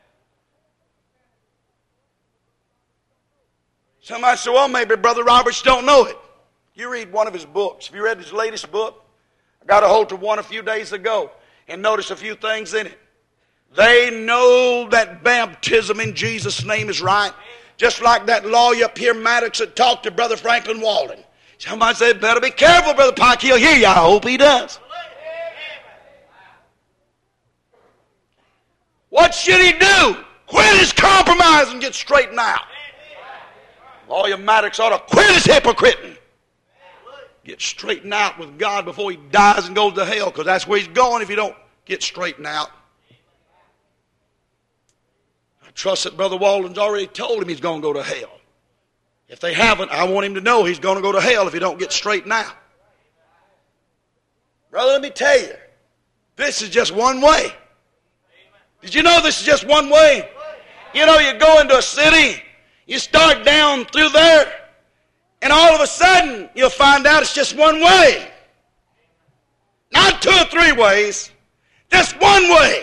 Somebody said, well, maybe Brother Roberts don't know it. You read one of his books. Have you read his latest book? I got a hold of one a few days ago and noticed a few things in it. They know that baptism in Jesus' name is right. Just like that lawyer up here, Maddox, that talked to Brother Franklin Walden. Somebody said, better be careful, Brother Pike. He'll hear you. I hope he does. What should he do? Quit his compromise and get straightened out. Lawyer Maddox ought to quit his hypocriting. Get straightened out with God before he dies and goes to hell, because that's where he's going if you don't get straightened out. I trust that Brother Walden's already told him he's going to go to hell. If they haven't, I want him to know he's going to go to hell if he don't get straightened out. Brother, let me tell you, this is just one way. Did you know this is just one way? You know, you go into a city, you start down through there, and all of a sudden, you'll find out it's just one way. Not two or three ways, just one way.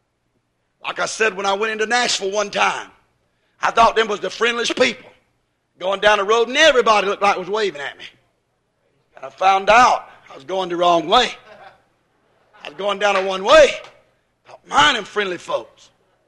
Like I said when I went into Nashville one time, I thought them was the friendliest people. Going down the road and everybody looked like was waving at me. And I found out I was going the wrong way. I was going down a one way. Thought, mind them friendly folks.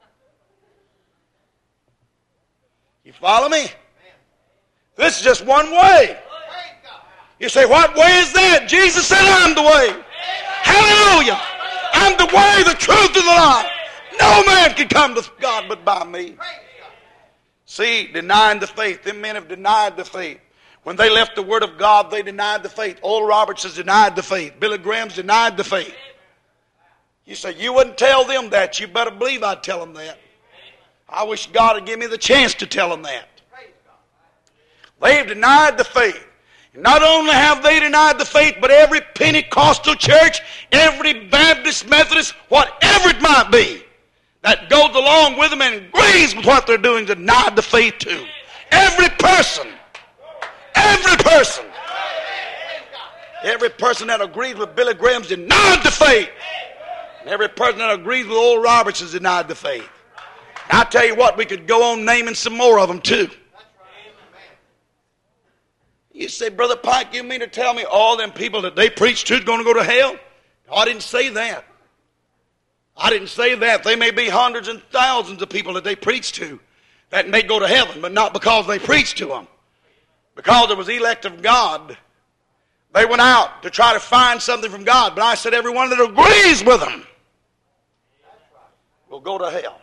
You follow me? This is just one way. You say, what way is that? Jesus said, I'm the way. Hallelujah. I'm the way, the truth, and the life. No man can come to God but by me. See, denying the faith. Them men have denied the faith. When they left the Word of God, they denied the faith. Oral Roberts has denied the faith. Billy Graham's denied the faith. You say, you wouldn't tell them that. You better believe I'd tell them that. I wish God would give me the chance to tell them that. They've denied the faith. Not only have they denied the faith, but every Pentecostal church, every Baptist, Methodist, whatever it might be, that goes along with them and agrees with what they're doing, denied the faith too. Every person, every person, every person that agrees with Billy Graham's denied the faith. And every person that agrees with Oral Roberts has denied the faith. I tell you what, we could go on naming some more of them too. You say, Brother Pike, you mean to tell me all them people that they preach to is going to go to hell? No, I didn't say that. I didn't say that. They may be hundreds and thousands of people that they preach to that may go to heaven, but not because they preached to them. Because it was elect of God. They went out to try to find something from God, but I said everyone that agrees with them will go to hell.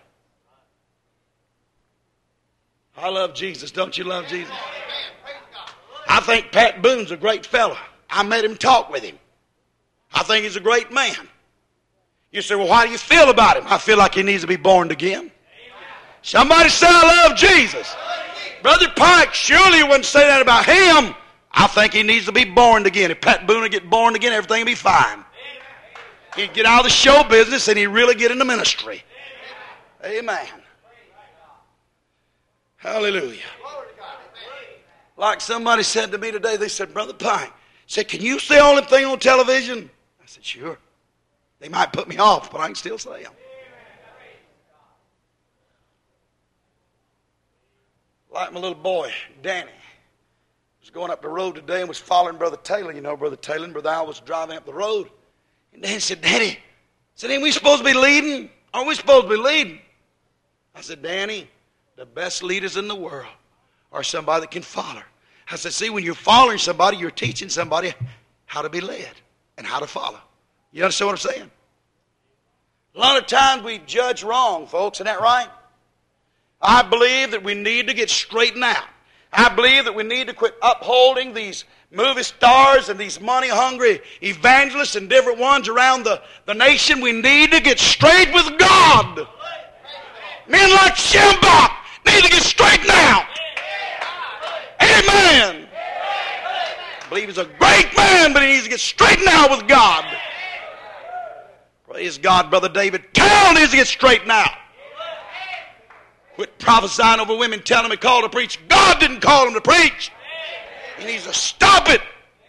I love Jesus. Don't you love Jesus? I think Pat Boone's a great fella. I met him, talk with him. I think he's a great man. You say, well, how do you feel about him? I feel like he needs to be born again. Somebody say, I love Jesus. Brother Pike, surely you wouldn't say that about him. I think he needs to be born again. If Pat Boone would get born again, everything would be fine. He'd get out of the show business and he'd really get into ministry. Amen. Hallelujah. Like somebody said to me today, they said, Brother Pike, said, can you say all them things on television? I said, sure. They might put me off, but I can still say them. Like my little boy, Danny, was going up the road today and was following Brother Taylor. You know, Brother Taylor and Brother Al was driving up the road. And Danny said, Daddy, said, ain't we supposed to be leading? Aren't we supposed to be leading? I said, Danny, the best leaders in the world are somebody that can follow. I said, see, when you're following somebody, you're teaching somebody how to be led and how to follow. You understand what I'm saying? A lot of times we judge wrong, folks. Isn't that right? I believe that we need to get straightened out. I believe that we need to quit upholding these movie stars and these money-hungry evangelists and different ones around the, the nation. We need to get straight with God. Men like Schembach need to get straightened out. Amen. I believe he's a great man, but he needs to get straightened out with God. Praise God, Brother David Carroll needs to get straightened out. Quit prophesying over women, telling them he called to preach. God didn't call him to preach. He needs to stop it.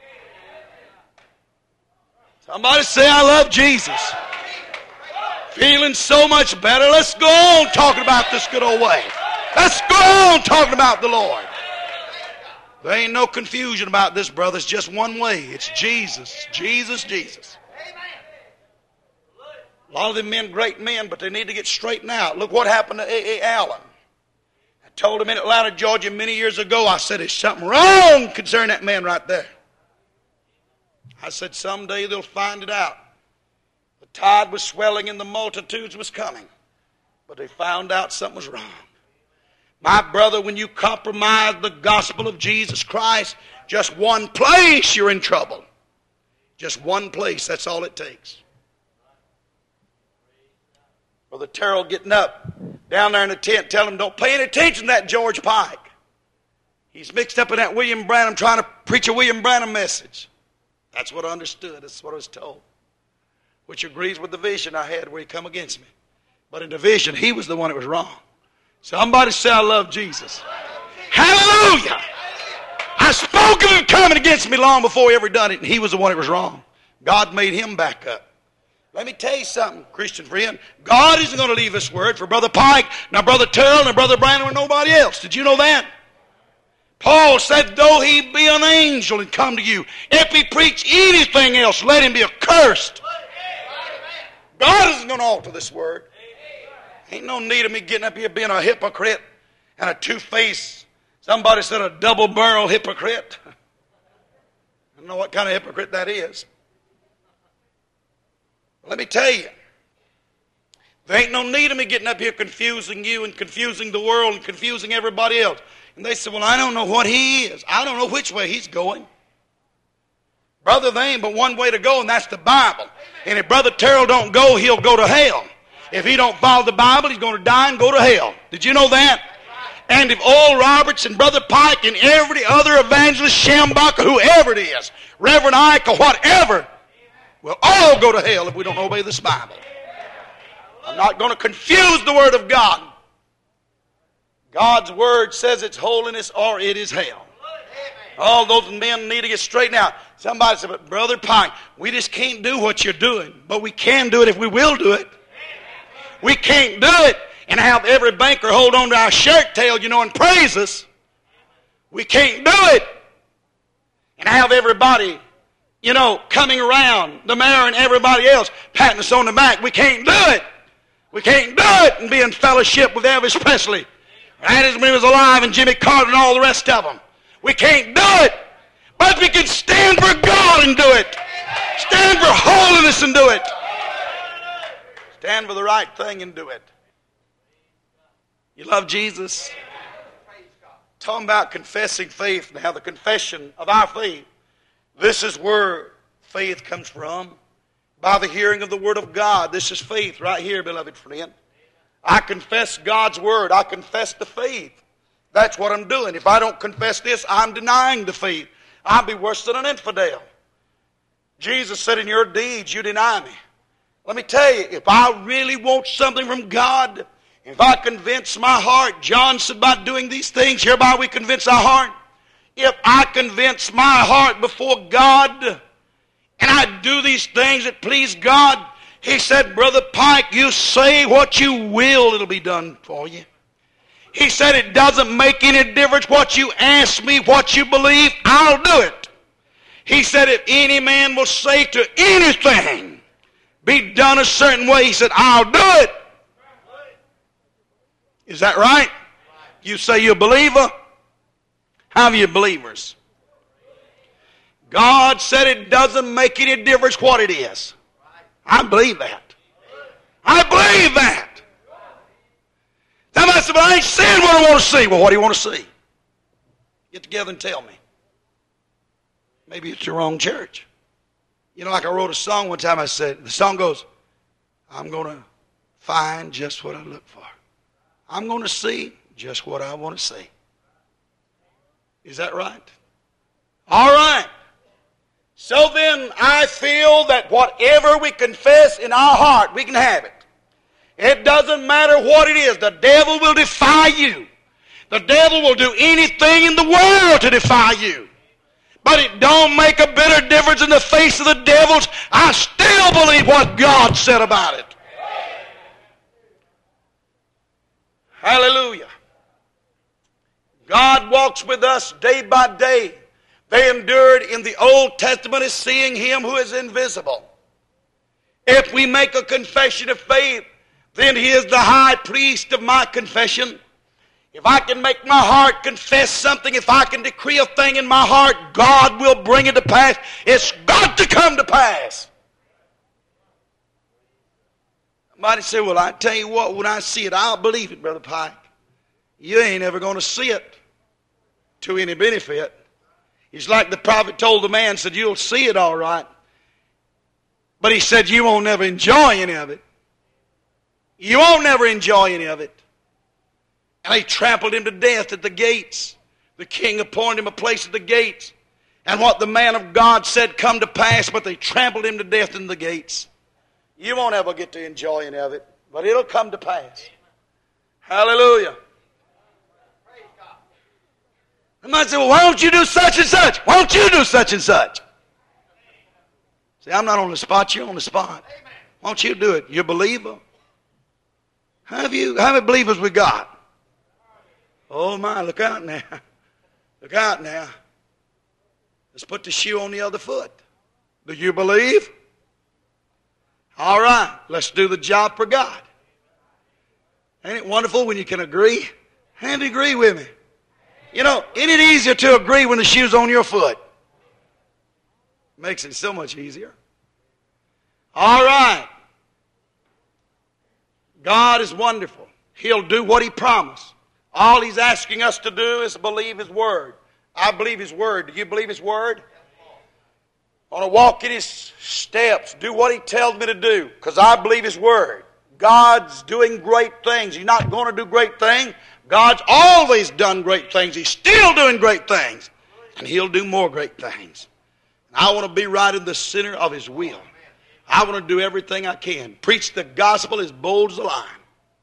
Somebody say, I love Jesus. Feeling so much better. Let's go on talking about this good old way. Let's go on talking about the Lord. There ain't no confusion about this, brother. It's just one way. It's Jesus. Jesus, Jesus. A lot of them men, great men, but they need to get straightened out. Look what happened to A A. Allen. I told him in Atlanta, Georgia many years ago, I said, there's something wrong concerning that man right there. I said, someday they'll find it out. The tide was swelling and the multitudes was coming. But they found out something was wrong. My brother, when you compromise the gospel of Jesus Christ, just one place you're in trouble. Just one place, that's all it takes. Brother Terrell getting up down there in the tent, telling him, don't pay any attention to that George Pike. He's mixed up in that William Branham, trying to preach a William Branham message. That's what I understood. That's what I was told. Which agrees with the vision I had where he come against me. But in the vision, he was the one that was wrong. Somebody say, I love Jesus. Hallelujah! I spoke of him coming against me long before he ever done it, and he was the one that was wrong. God made him back up. Let me tell you something, Christian friend. God isn't going to leave this word for Brother Pike, nor Brother Terrell, nor Brother Branham, or nobody else. Did you know that? Paul said, though he be an angel and come to you, if he preach anything else, let him be accursed. God isn't going to alter this word. Ain't no need of me getting up here being a hypocrite and a two-faced, somebody said a double-barrel hypocrite. I don't know what kind of hypocrite that is. Let me tell you, there ain't no need of me getting up here confusing you and confusing the world and confusing everybody else. And they said, well, I don't know what he is. I don't know which way he's going. Brother, there ain't but one way to go, and that's the Bible. And if Brother Terrell don't go, he'll go to hell. If he don't follow the Bible, he's going to die and go to hell. Did you know that? And if Oral Roberts and Brother Pike and every other evangelist, Schambach, whoever it is, Reverend Ike or whatever, we'll all go to hell if we don't obey this Bible. I'm not going to confuse the Word of God. God's Word says it's holiness or it is hell. All those men need to get straightened out. Somebody said, but Brother Pike, we just can't do what you're doing. But we can do it if we will do it. We can't do it and have every banker hold on to our shirt tail, you know, and praise us. We can't do it and have everybody, you know, coming around, the mayor and everybody else, patting us on the back. We can't do it. We can't do it and be in fellowship with Elvis Presley, Addis when he was alive, and Jimmy Carter and all the rest of them. We can't do it. But we can stand for God and do it. Stand for holiness and do it. Stand for the right thing and do it. You love Jesus? Talking about confessing faith. Now, the confession of our faith. This is where faith comes from. By the hearing of the Word of God. This is faith right here, beloved friend. I confess God's Word. I confess the faith. That's what I'm doing. If I don't confess this, I'm denying the faith. I'll be worse than an infidel. Jesus said, in your deeds you deny me. Let me tell you, if I really want something from God, if I convince my heart, John said, by doing these things, hereby we convince our heart. If I convince my heart before God, and I do these things that please God, he said, Brother Pike, you say what you will, it'll be done for you. He said, it doesn't make any difference what you ask me, what you believe, I'll do it. He said, if any man will say to anything, be done a certain way, he said, I'll do it. Is that right? You say you're a believer? How are you believers? God said it doesn't make any difference what it is. I believe that. I believe that. Somebody said, but I ain't saying what I want to see. Well, what do you want to see? Get together and tell me. Maybe it's the wrong church. You know, like I wrote a song one time, I said, the song goes, I'm going to find just what I look for. I'm going to see just what I want to see. Is that right? All right. So then I feel that whatever we confess in our heart, we can have it. It doesn't matter what it is. The devil will defy you. The devil will do anything in the world to defy you. But it don't make a bit of difference in the face of the devils. I still believe what God said about it. Hallelujah. God walks with us day by day. They endured in the Old Testament as seeing Him who is invisible. If we make a confession of faith, then He is the high priest of my confession. If I can make my heart confess something, if I can decree a thing in my heart, God will bring it to pass. It's got to come to pass. Somebody say, well, I tell you what, when I see it, I'll believe it, Brother Pike. You ain't ever going to see it to any benefit. It's like the prophet told the man, said, you'll see it all right. But he said, you won't never enjoy any of it. You won't never enjoy any of it. And they trampled him to death at the gates. The king appointed him a place at the gates. And what the man of God said come to pass, but they trampled him to death in the gates. You won't ever get to enjoy any of it, but it'll come to pass. Hallelujah. I might say, well, why don't you do such and such? Why don't you do such and such? See, I'm not on the spot. You're on the spot. Why don't you do it? You're a believer. How, have you, how many believers we got? Oh, my, look out now. Look out now. Let's put the shoe on the other foot. Do you believe? All right, let's do the job for God. Ain't it wonderful when you can agree? And agree with me. You know, isn't it easier to agree when the shoe's on your foot? Makes it so much easier. All right. God is wonderful. He'll do what He promised. All He's asking us to do is believe His Word. I believe His Word. Do you believe His Word? I want to walk in His steps. Do what He tells me to do. Because I believe His Word. God's doing great things. He's not going to do great things. God's always done great things. He's still doing great things. And He'll do more great things. And I want to be right in the center of His will. I want to do everything I can. Preach the gospel as bold as a lion.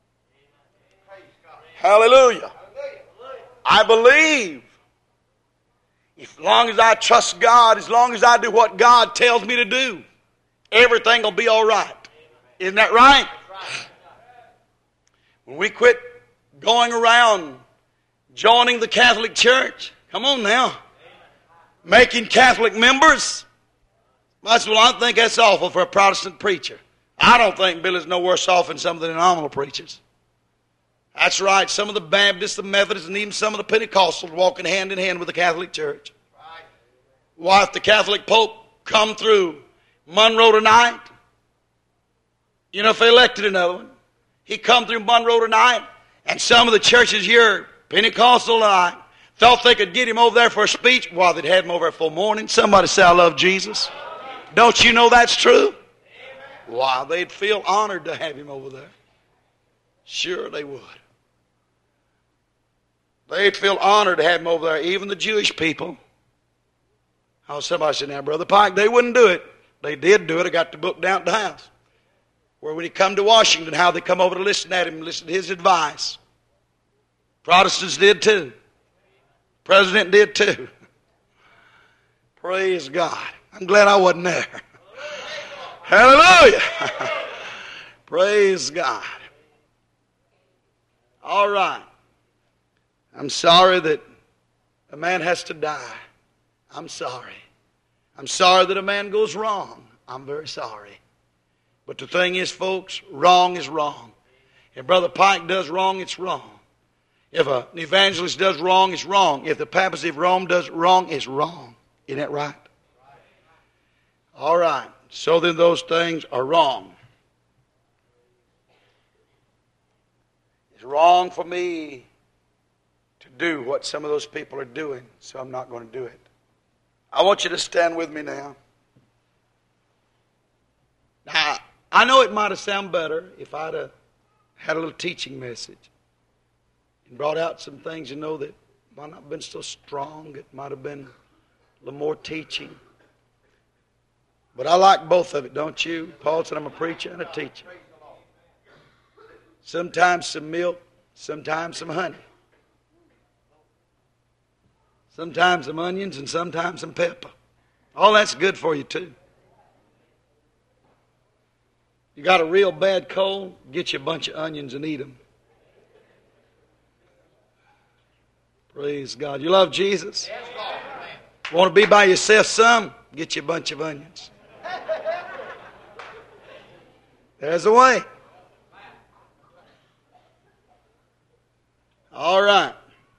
Hallelujah. I believe. As long as I trust God, as long as I do what God tells me to do, everything will be all right. Isn't that right? When we quit going around joining the Catholic Church, come on now, making Catholic members, I said, well, I think that's awful for a Protestant preacher. I don't think Billy's no worse off than some of the nominal preachers. That's right. Some of the Baptists, the Methodists, and even some of the Pentecostals walking hand in hand with the Catholic Church. Why, if the Catholic Pope come through Monroe tonight, you know, if they elected another one, he come through Monroe tonight, and some of the churches here, Pentecostal tonight, thought they could get him over there for a speech. Well, they'd had him over there for morning. Somebody say, I love Jesus. Don't you know that's true? Why, they'd feel honored to have him over there. Sure they would. They'd feel honored to have him over there, even the Jewish people. Oh, somebody said, now, Brother Pike, they wouldn't do it. They did do it. I got the book down at the house. Where when he come to Washington, how they come over to listen at him and listen to his advice. Protestants did too. President did too. Praise God. I'm glad I wasn't there. Hallelujah. Praise God. All right. I'm sorry that a man has to die. I'm sorry. I'm sorry that a man goes wrong. I'm very sorry. But the thing is, folks, wrong is wrong. If Brother Pike does wrong, it's wrong. If an evangelist does wrong, it's wrong. If the papacy of Rome does wrong, it's wrong. Isn't that right? All right. So then those things are wrong. It's wrong for me to do what some of those people are doing, so I'm not going to do it. I want you to stand with me now. Now, I know it might have sounded better if I'd have had a little teaching message and brought out some things, you know, that might not have been so strong. It might have been a little more teaching. But I like both of it, don't you? Paul said I'm a preacher and a teacher. Sometimes some milk, sometimes some honey. Sometimes some onions and sometimes some pepper. All that's good for you too. You got a real bad cold, get you a bunch of onions and eat them. Praise God. You love Jesus? Want to be by yourself some? Get you a bunch of onions. There's a way. All right.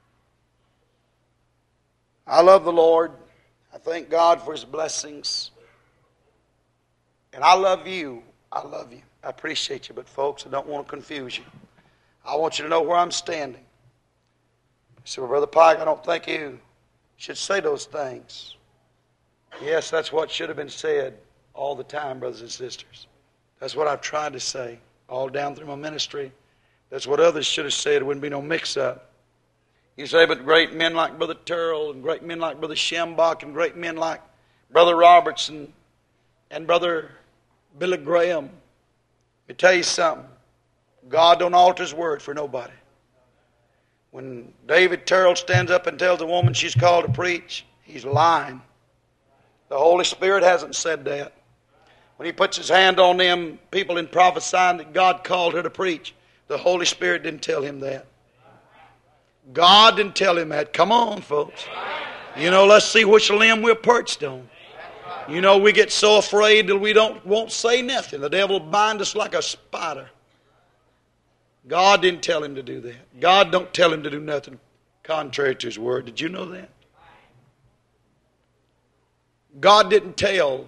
I love the Lord. I thank God for His blessings. And I love you. I love you. I appreciate you. But folks, I don't want to confuse you. I want you to know where I'm standing. So, Brother Pike, I don't think you should say those things. Yes, that's what should have been said all the time, brothers and sisters. That's what I've tried to say all down through my ministry. That's what others should have said. There wouldn't be no mix-up. You say, but great men like Brother Turrell and great men like Brother Schambach and great men like Brother Robertson and Brother Billy Graham. Let me tell you something. God don't alter His word for nobody. When David Turrell stands up and tells a woman she's called to preach, he's lying. The Holy Spirit hasn't said that. When he puts his hand on them people in prophesying that God called her to preach, the Holy Spirit didn't tell him that. God didn't tell him that. Come on, folks. You know, let's see which limb we're perched on. You know, we get so afraid that we don't won't say nothing. The devil will bind us like a spider. God didn't tell him to do that. God don't tell him to do nothing contrary to his word. Did you know that? God didn't tell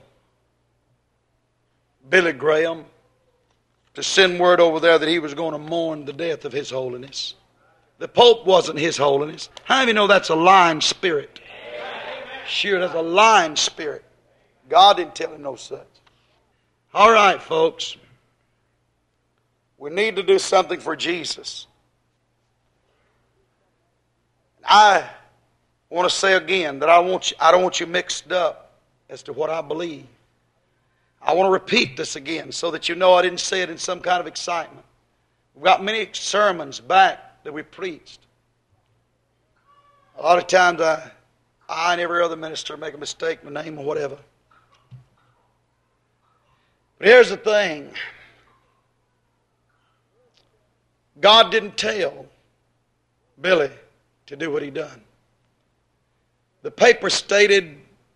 Billy Graham to send word over there that he was going to mourn the death of His Holiness. The Pope wasn't His Holiness. How many of you know that's a lying spirit? Sure, that's a lying spirit. God didn't tell him no such. All right, folks. We need to do something for Jesus. I want to say again that I want you, I don't want you mixed up as to what I believe. I want to repeat this again so that you know I didn't say it in some kind of excitement. We've got many sermons back that we preached. A lot of times I, I and every other minister make a mistake in the name or whatever. But here's the thing. God didn't tell Billy to do what he done. The paper stated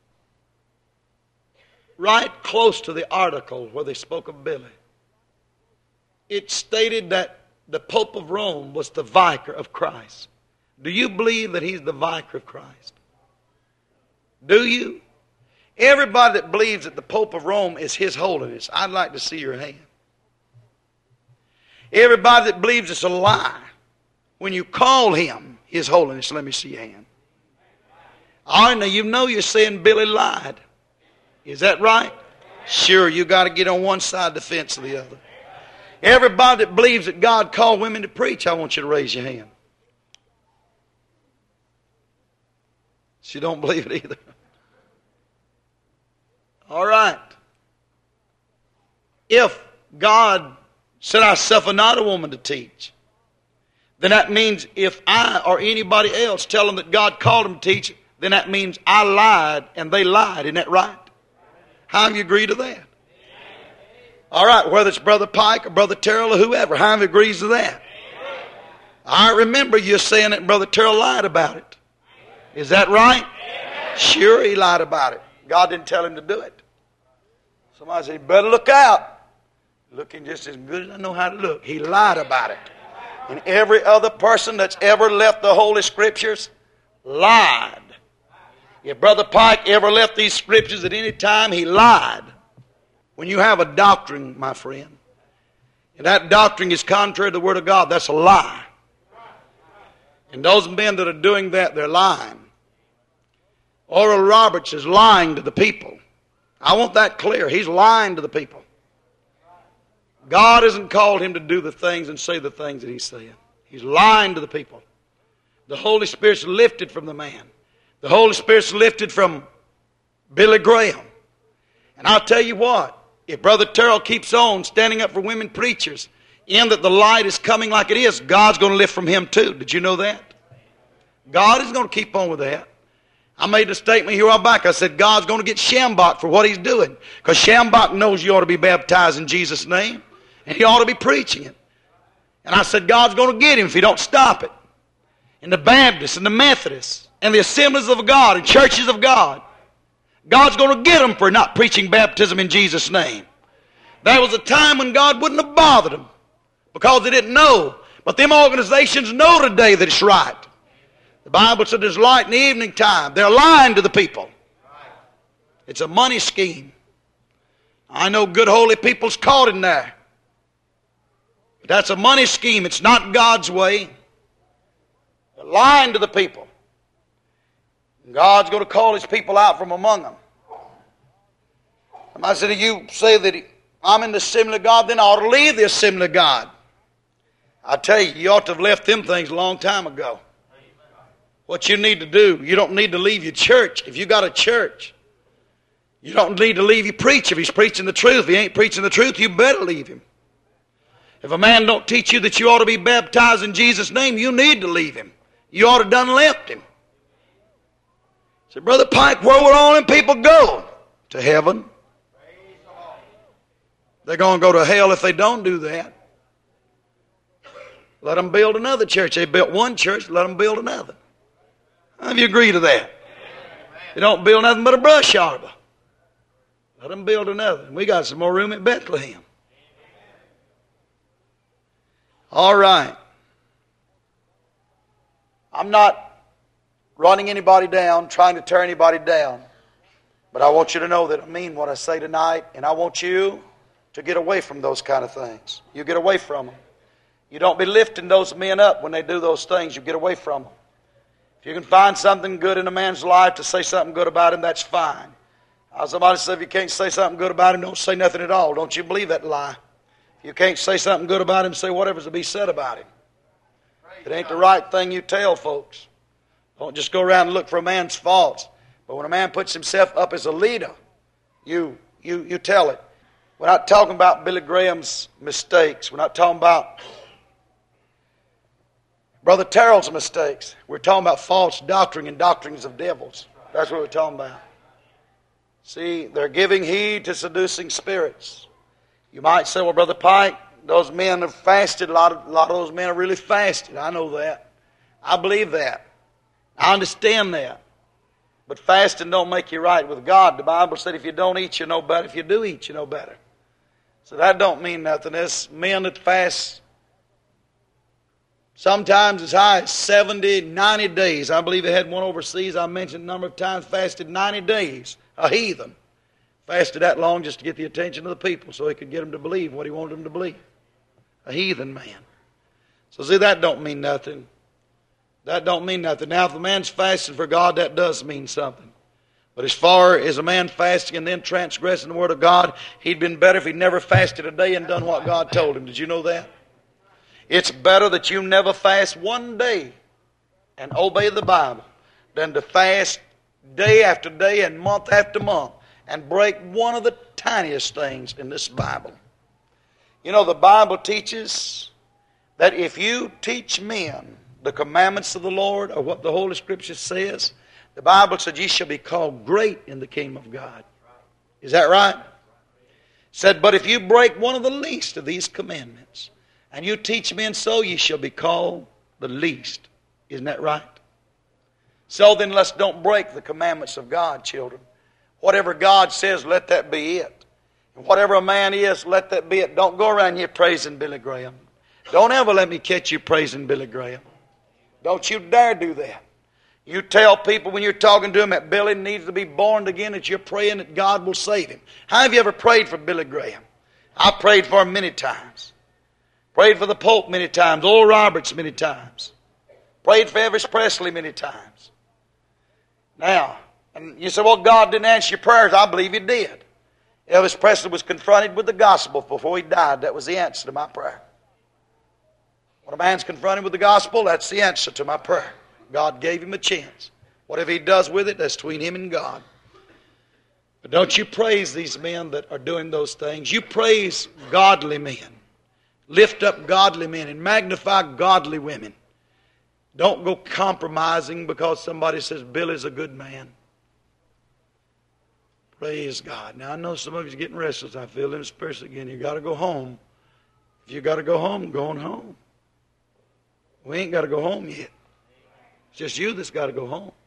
right close to the article where they spoke of Billy. It stated that the Pope of Rome was the vicar of Christ. Do you believe that he's the vicar of Christ? Do you? Everybody that believes that the Pope of Rome is His Holiness, I'd like to see your hand. Everybody that believes it's a lie, when you call him His Holiness, let me see your hand. All right, now you know you're saying Billy lied. Is that right? Sure, you got to get on one side of the fence or the other. Everybody that believes that God called women to preach, I want you to raise your hand. She don't believe it either. All right. If God said, I suffer not a woman to teach, then that means if I or anybody else tell them that God called them to teach, then that means I lied and they lied. Isn't that right? How many agree to that? All right, whether it's Brother Pike or Brother Terrell or whoever, how many agrees to that? I remember you saying that Brother Terrell lied about it. Is that right? Sure, he lied about it. God didn't tell him to do it. Somebody said, you better look out. Looking just as good as I know how to look. He lied about it. And every other person that's ever left the Holy Scriptures lied. If Brother Pike ever left these Scriptures at any time, he lied. When you have a doctrine, my friend, and that doctrine is contrary to the Word of God, that's a lie. And those men that are doing that, they're lying. Oral Roberts is lying to the people. I want that clear. He's lying to the people. God hasn't called him to do the things and say the things that he's saying. He's lying to the people. The Holy Spirit's lifted from the man. The Holy Spirit's lifted from Billy Graham. And I'll tell you what, if Brother Terrell keeps on standing up for women preachers, in that the light is coming like it is, God's going to lift from him too. Did you know that? God is going to keep on with that. I made a statement here a while back. I said God's going to get Shambach for what he's doing. Because Shambach knows you ought to be baptized in Jesus' name. And he ought to be preaching it. And I said God's going to get him if he don't stop it. And the Baptists and the Methodists and the Assemblies of God and churches of God, God's going to get them for not preaching baptism in Jesus' name. There was a time when God wouldn't have bothered them because they didn't know. But them organizations know today that it's right. The Bible said there's light in the evening time. They're lying to the people. It's a money scheme. I know good holy people's caught in there. But that's a money scheme. It's not God's way. They're lying to the people. And God's going to call his people out from among them. I said, if you say that I'm in the assembly of God, then I ought to leave the assembly of God. I tell you, you ought to have left them things a long time ago. What you need to do, you don't need to leave your church. If you got a church, you don't need to leave your preacher. If he's preaching the truth, if he ain't preaching the truth, you better leave him. If a man don't teach you that you ought to be baptized in Jesus' name, you need to leave him. You ought to have done left him. Say, Brother Pike, where would all them people go? To heaven. They're going to go to hell if they don't do that. Let them build another church. They built one church, let them build another. How do you agree to that? They don't build nothing but a brush arbor. Let them build another. And we got some more room at Bethlehem. All right. I'm not running anybody down, trying to tear anybody down. But I want you to know that I mean what I say tonight, and I want you to get away from those kind of things. You get away from them. You don't be lifting those men up when they do those things. You get away from them. If you can find something good in a man's life to say something good about him, that's fine. Uh, somebody said if you can't say something good about him, don't say nothing at all. Don't you believe that lie? If you can't say something good about him, say whatever's to be said about him. It ain't the right thing you tell folks. Don't just go around and look for a man's faults. But when a man puts himself up as a leader, you, you, you tell it. We're not talking about Billy Graham's mistakes. We're not talking about Brother Terrell's mistakes. We're talking about false doctrine and doctrines of devils. That's what we're talking about. See, they're giving heed to seducing spirits. You might say, well, Brother Pike, those men have fasted. A lot of, a lot of those men have really fasted. I know that. I believe that. I understand that. But fasting don't make you right with God. The Bible said if you don't eat, you know better. If you do eat, you know better. So that don't mean nothing. There's men that fast sometimes as high as seventy, ninety days. I believe they had one overseas I mentioned a number of times, fasted ninety days. A heathen. Fasted that long just to get the attention of the people so he could get them to believe what he wanted them to believe. A heathen man. So see, that don't mean nothing. That don't mean nothing. Now, if the man's fasting for God, that does mean something. But as far as a man fasting and then transgressing the Word of God, he'd been better if he'd never fasted a day and done what God told him. Did you know that? It's better that you never fast one day and obey the Bible than to fast day after day and month after month and break one of the tiniest things in this Bible. You know, the Bible teaches that if you teach men the commandments of the Lord, or what the Holy Scripture says, the Bible said ye shall be called great in the kingdom of God. Is that right? It said, but if you break one of the least of these commandments, and you teach men so, ye shall be called the least. Isn't that right? So then let's don't break the commandments of God, children. Whatever God says, let that be it. And whatever a man is, let that be it. Don't go around here praising Billy Graham. Don't ever let me catch you praising Billy Graham. Don't you dare do that. You tell people when you're talking to them that Billy needs to be born again, that you're praying that God will save him. How have you ever prayed for Billy Graham? I've prayed for him many times. Prayed for the Pope many times. Oral Roberts many times. Prayed for Elvis Presley many times. Now, and you say, well, God didn't answer your prayers. I believe He did. Elvis Presley was confronted with the gospel before he died. That was the answer to my prayer. When a man's confronted with the gospel, that's the answer to my prayer. God gave him a chance. Whatever he does with it, that's between him and God. But don't you praise these men that are doing those things. You praise godly men. Lift up godly men and magnify godly women. Don't go compromising because somebody says Billy's a good man. Praise God. Now I know some of you are getting restless. I feel in the spirit again. You got to go home. If you got to go home, go on home. We ain't got to go home yet. It's just you that's got to go home.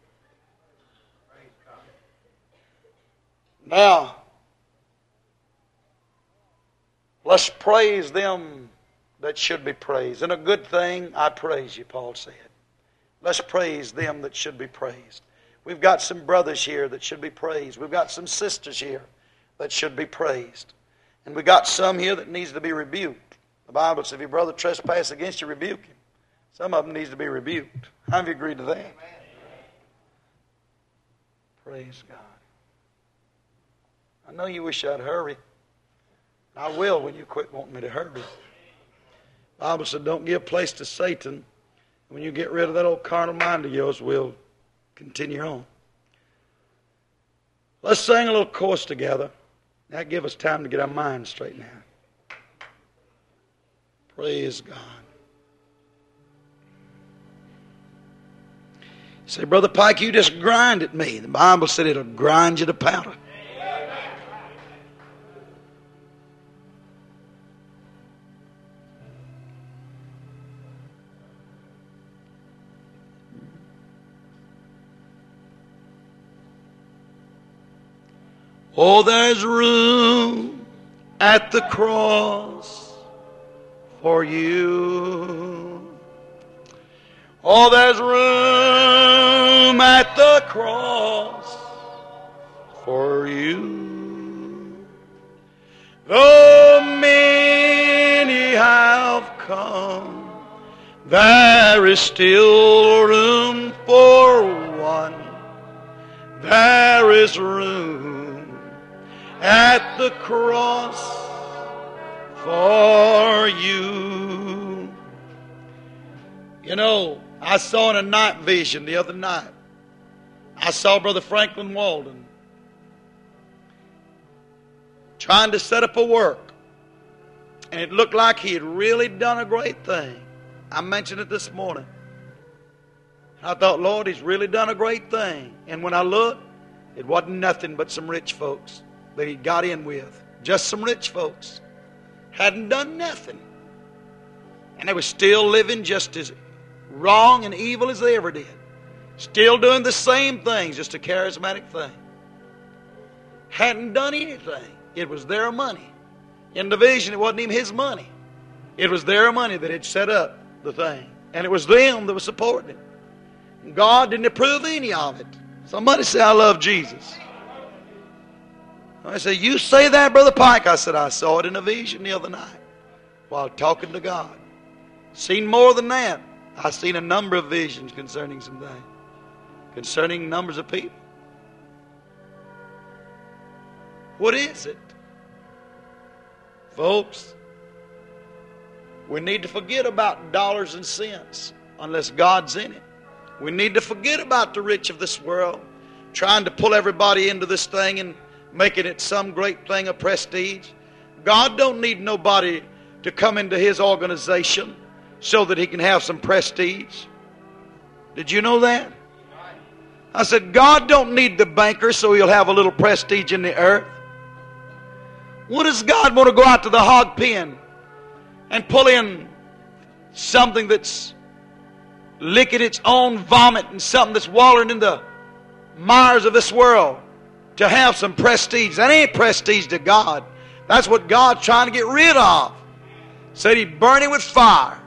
Now, let's praise them that should be praised. And a good thing, I praise you, Paul said. Let's praise them that should be praised. We've got some brothers here that should be praised. We've got some sisters here that should be praised. And we've got some here that needs to be rebuked. The Bible says if your brother trespass against you, rebuke him. Some of them needs to be rebuked. How have you agreed to that? Amen. Praise God. I know you wish I'd hurry. I will when you quit wanting me to hurry. The Bible said don't give place to Satan. When you get rid of that old carnal mind of yours, we'll continue on. Let's sing a little chorus together. That give us time to get our minds straight now. Praise God. You say, Brother Pike, you just grind at me. The Bible said it'll grind you to powder. Oh, there's room at the cross for you. Oh, there's room at the cross for you. Though many have come, there is still room for one. There is room at the cross for you. You know, I saw in a night vision the other night, I saw Brother Franklin Walden trying to set up a work. And it looked like he had really done a great thing. I mentioned it this morning. I thought, Lord, he's really done a great thing. And when I looked, it wasn't nothing but some rich folks that he got in with. Just some rich folks. Hadn't done nothing. And they were still living just as wrong and evil as they ever did. Still doing the same things, just a charismatic thing. Hadn't done anything. It was their money. In the vision, it wasn't even his money. It was their money that had set up the thing. And it was them that was supporting it. And God didn't approve any of it. Somebody say, I love Jesus. I said, you say that, Brother Pike? I said, I saw it in a vision the other night while talking to God. Seen more than that. I've seen a number of visions concerning some things. Concerning numbers of people. What is it? Folks, we need to forget about dollars and cents unless God's in it. We need to forget about the rich of this world, trying to pull everybody into this thing and making it some great thing of prestige. God don't need nobody to come into His organization so that He can have some prestige. Did you know that? I said, God don't need the banker so He'll have a little prestige in the earth. What does God want to go out to the hog pen and pull in something that's licking its own vomit and something that's wallowing in the mires of this world to have some prestige? That ain't prestige to God. That's what God's trying to get rid of. Said He'd burn it with fire.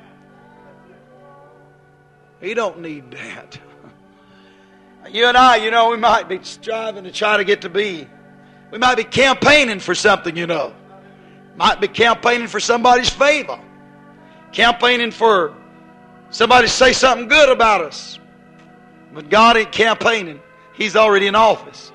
He don't need that. You and I, you know, we might be striving to try to get to be. We might be campaigning for something, you know. Might be campaigning for somebody's favor. Campaigning for somebody to say something good about us. But God ain't campaigning. He's already in office.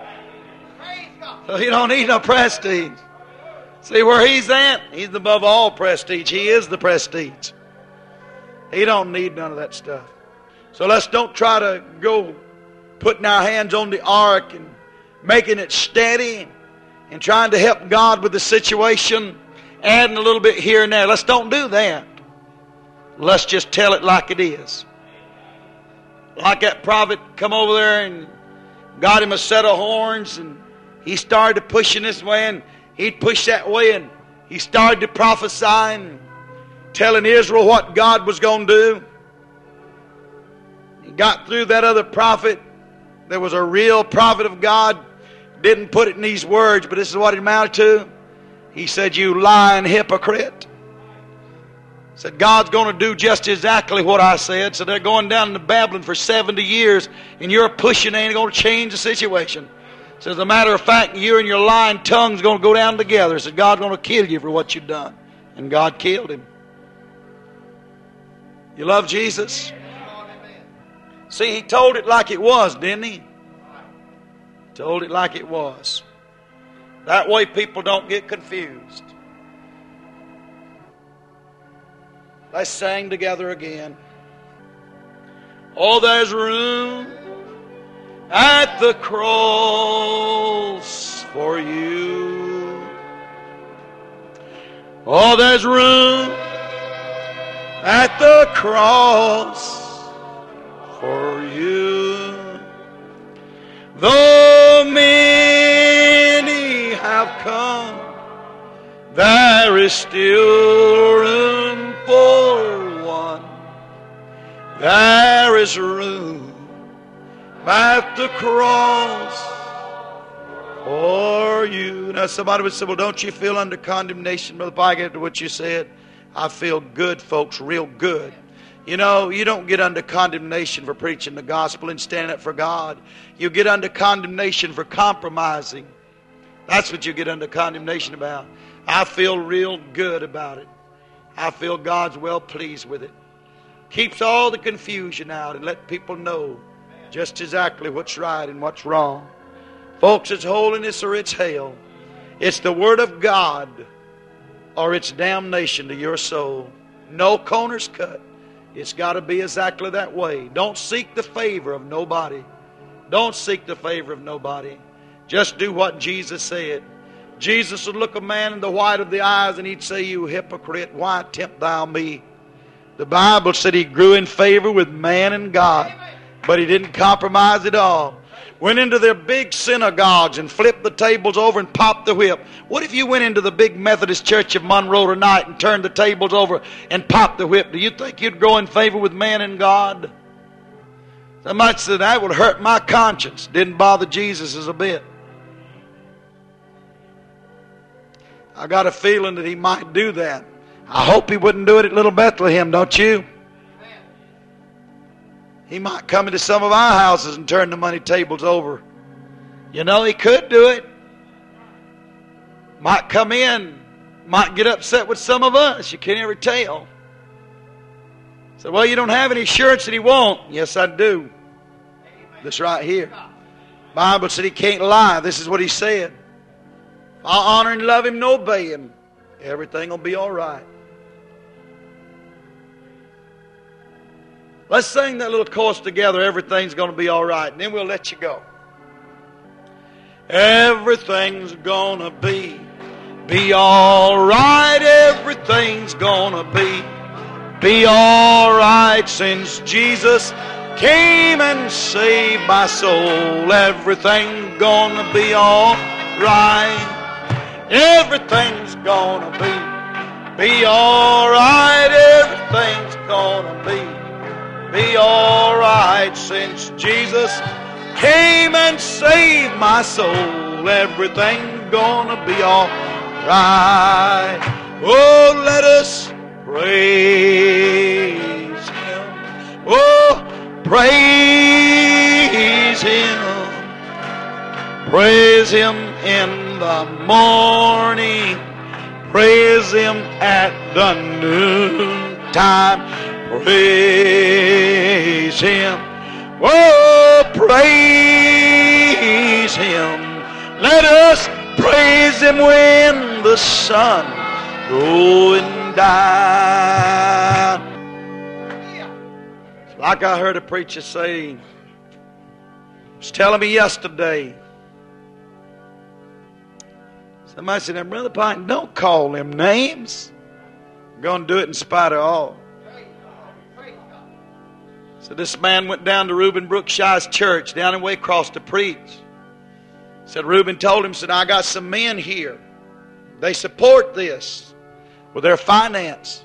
So He don't need no prestige. See where He's at? He's above all prestige. He is the prestige. He don't need none of that stuff. So let's don't try to go putting our hands on the ark and making it steady and trying to help God with the situation, adding a little bit here and there. Let's don't do that. Let's just tell it like it is. Like that prophet come over there and got him a set of horns, and he started pushing this way and he'd push that way, and he started to prophesy and telling Israel what God was going to do. He got through that other prophet. There was a real prophet of God. Didn't put it in these words, but this is what it amounted to. He said, you lying hypocrite. Said, God's going to do just exactly what I said. So they're going down into Babylon for seventy years, and you're pushing ain't going to change the situation. So as a matter of fact, you and your lying tongue's going to go down together. So God's going to kill you for what you've done. And God killed him. You love Jesus? See, He told it like it was, didn't He? Told it like it was. That way people don't get confused. Let's sing together again. Oh, there's room at the cross for you. Oh, there's room at the cross for you. Though many have come, there is still room for one. There is room at the cross for you. Now somebody would say, well, don't you feel under condemnation, Brother Pike, after what you said? I feel good, folks, real good. You know, you don't get under condemnation for preaching the gospel and standing up for God. You get under condemnation for compromising. That's what you get under condemnation about. I feel real good about it. I feel God's well pleased with it. Keeps all the confusion out and let people know just exactly what's right and what's wrong. Folks, it's holiness or it's hell. It's the Word of God or it's damnation to your soul. No corners cut. It's got to be exactly that way. Don't seek the favor of nobody. Don't seek the favor of nobody. Just do what Jesus said. Jesus would look a man in the white of the eyes and he'd say, you hypocrite, why tempt thou me? The Bible said he grew in favor with man and God, but he didn't compromise at all. Went into their big synagogues and flipped the tables over and popped the whip. What if you went into the big Methodist Church of Monroe tonight and turned the tables over and popped the whip? Do you think you'd grow in favor with man and God? Somebody said, that would hurt my conscience. Didn't bother Jesus as a bit. I got a feeling that he might do that. I hope he wouldn't do it at Little Bethlehem, don't you? He might come into some of our houses and turn the money tables over. You know, he could do it. Might come in, might get upset with some of us. You can't ever tell. So, well, you don't have any assurance that he won't. Yes, I do. This right here. The Bible said he can't lie. This is what he said. I'll honor and love him and obey him. Everything will be all right. Let's sing that little chorus together. Everything's going to be all right. And then we'll let you go. Everything's going to be, be all right. Everything's going to be, be all right. Since Jesus came and saved my soul, everything's going to be all right. Everything's gonna be, be alright. Everything's gonna be, be alright. Since Jesus came and saved my soul, everything's gonna be alright. Oh, let us praise Him. Oh, praise Him. Praise Him in the morning, praise Him at the noontime, praise Him, oh, praise Him. Let us praise Him when the sun going down. It's like I heard a preacher say, he was telling me yesterday. Somebody said, Brother Pine, don't call them names. I'm going to do it in spite of all. So this man went down to Reuben Brookshire's church down in Waycross to preach. Said Reuben told him, said, I got some men here. They support this with their finance.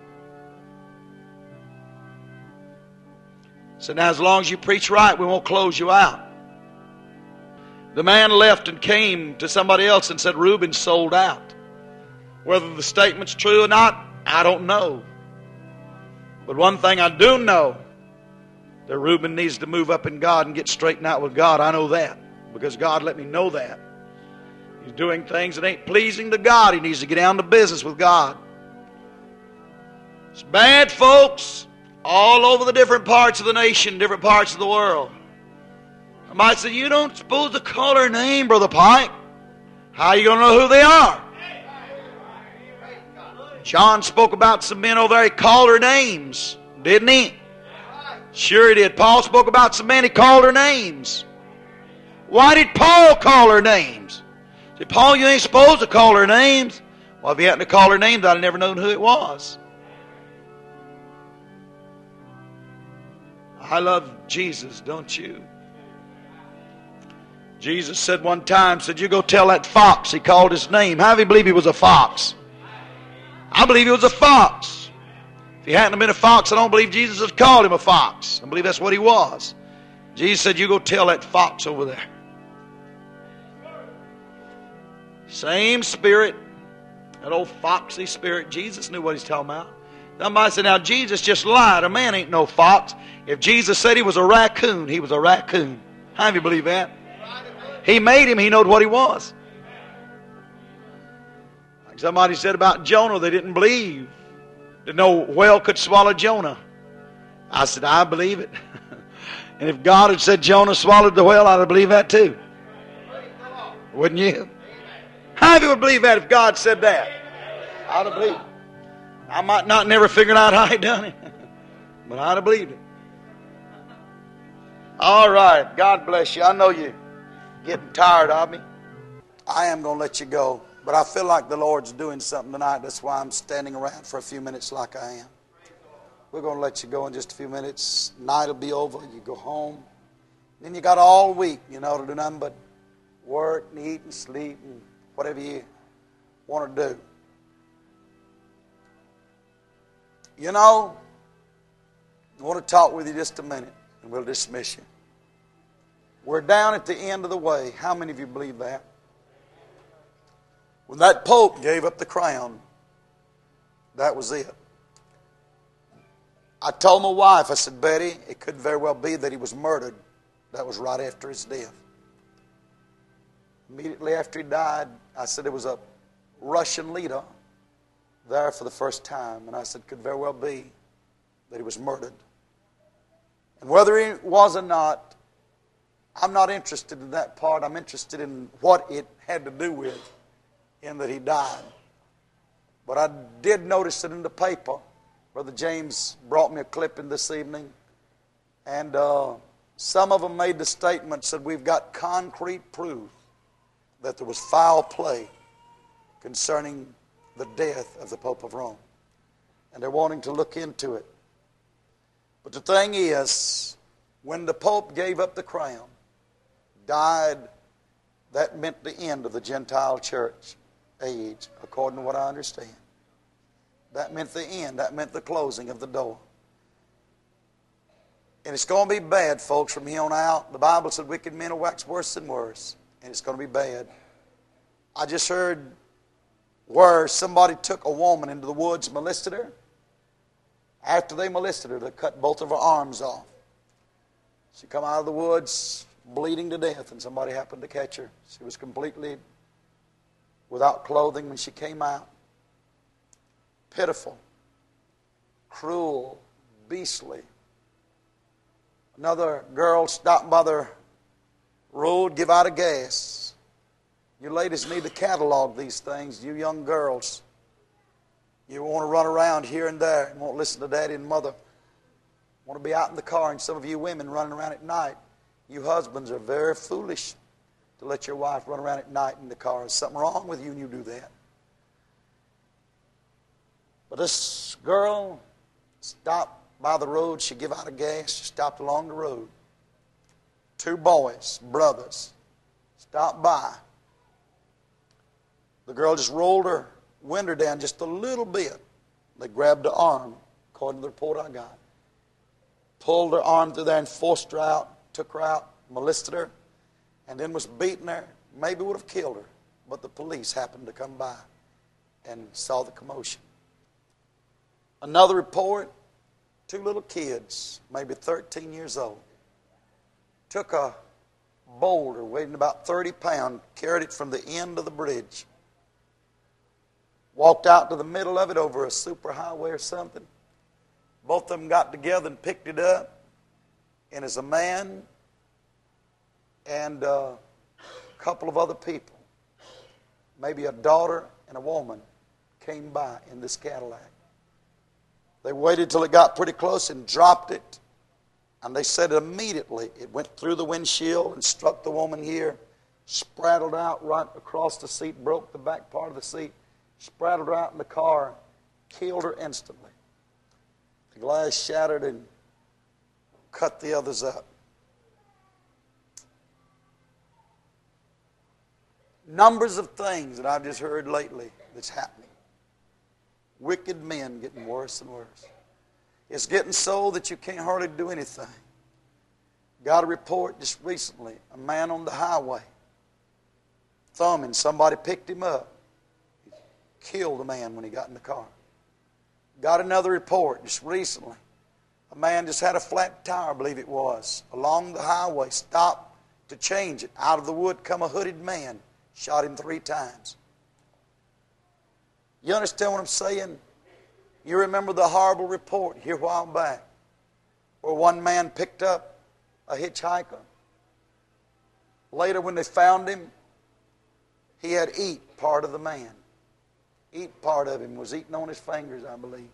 Said, now as long as you preach right, we won't close you out. The man left and came to somebody else and said, Reuben sold out. Whether the statement's true or not, I don't know. But one thing I do know, that Reuben needs to move up in God and get straightened out with God. I know that, because God let me know that. He's doing things that ain't pleasing to God. He needs to get down to business with God. It's bad, folks, all over the different parts of the nation, different parts of the world. Somebody said, you don't suppose to call her name, Brother Pike. How are you going to know who they are? John spoke about some men over there. He called her names, didn't he? Sure he did. Paul spoke about some men. He called her names. Why did Paul call her names? Said, Paul, you ain't supposed to call her names. Well, if he hadn't to call her names, I'd have never known who it was. I love Jesus, don't you? Jesus said one time, said, you go tell that fox. He called his name. How do you believe he was a fox? I believe he was a fox. If he hadn't been a fox, I don't believe Jesus had called him a fox. I believe that's what he was. Jesus said, you go tell that fox over there. Same spirit. That old foxy spirit. Jesus knew what he's talking about. Somebody said, now Jesus just lied. A man ain't no fox. If Jesus said he was a raccoon, he was a raccoon. How do you believe that? He made him. He knowed what he was. Like somebody said about Jonah, they didn't believe that no whale could swallow Jonah. I said, I believe it. And if God had said Jonah swallowed the whale, I'd have believed that too. Wouldn't you? How many would believe that if God said that? I'd have believed it. I might not never figured out how he done it, but I'd have believed it. All right. God bless you. I know you're getting tired of me. I am going to let you go, but I feel like the Lord's doing something tonight. That's why I'm standing around for a few minutes like I am. We're going to let you go in just a few minutes. Night will be over. You go home. Then you got all week, you know, to do nothing but work and eat and sleep and whatever you want to do. You know, I want to talk with you just a minute, and we'll dismiss you. We're down at the end of the way. How many of you believe that? When that Pope gave up the crown, that was it. I told my wife, I said, Betty, it could very well be that he was murdered. That was right after his death. Immediately after he died, I said, it was a Russian leader there for the first time. And I said, could very well be that he was murdered. And whether he was or not, I'm not interested in that part. I'm interested in what it had to do with in that he died. But I did notice it in the paper. Brother James brought me a clipping this evening. And uh, some of them made the statement, said we've got concrete proof that there was foul play concerning the death of the Pope of Rome. And they're wanting to look into it. But the thing is, when the Pope gave up the crown, died, that meant the end of the Gentile church age, according to what I understand. That meant the end. That meant the closing of the door. And it's going to be bad, folks, from here on out. The Bible said wicked men will wax worse and worse. And it's going to be bad. I just heard where somebody took a woman into the woods, molested her. After they molested her, they cut both of her arms off. She come out of the woods bleeding to death, and somebody happened to catch her. She was completely without clothing when she came out. Pitiful, cruel, beastly. Another girl stopped by the road, give out of gas. You ladies need to catalog these things. You young girls, you want to run around here and there and won't listen to daddy and mother. Want to be out in the car, and some of you women running around at night. You husbands are very foolish to let your wife run around at night in the car. There's something wrong with you when you do that. But this girl stopped by the road. She gave out of gas. She stopped along the road. Two boys, brothers, stopped by. The girl just rolled her window down just a little bit. They grabbed her arm, according to the report I got. Pulled her arm through there and forced her out, took her out, molested her, and then was beating her. Maybe would have killed her. But the police happened to come by and saw the commotion. Another report, two little kids, maybe thirteen years old, took a boulder weighing about thirty pounds, carried it from the end of the bridge, walked out to the middle of it over a superhighway or something. Both of them got together and picked it up. And as a man and a couple of other people, maybe a daughter and a woman, came by in this Cadillac. They waited till it got pretty close and dropped it. And they said immediately it went through the windshield and struck the woman here, spraddled out right across the seat, broke the back part of the seat, spraddled her out in the car, killed her instantly. The glass shattered and cut the others up. Numbers of things that I've just heard lately that's happening. Wicked men getting worse and worse. It's getting so that you can't hardly do anything. Got a report just recently, a man on the highway thumbing. Somebody picked him up. He killed the man when he got in the car. Got another report just recently. A man just had a flat tire, I believe it was, along the highway, stopped to change it. Out of the wood come a hooded man, shot him three times. You understand what I'm saying? You remember the horrible report here a while back where one man picked up a hitchhiker. Later when they found him, he had eat part of the man. Eat part of him was eating on his fingers, I believe.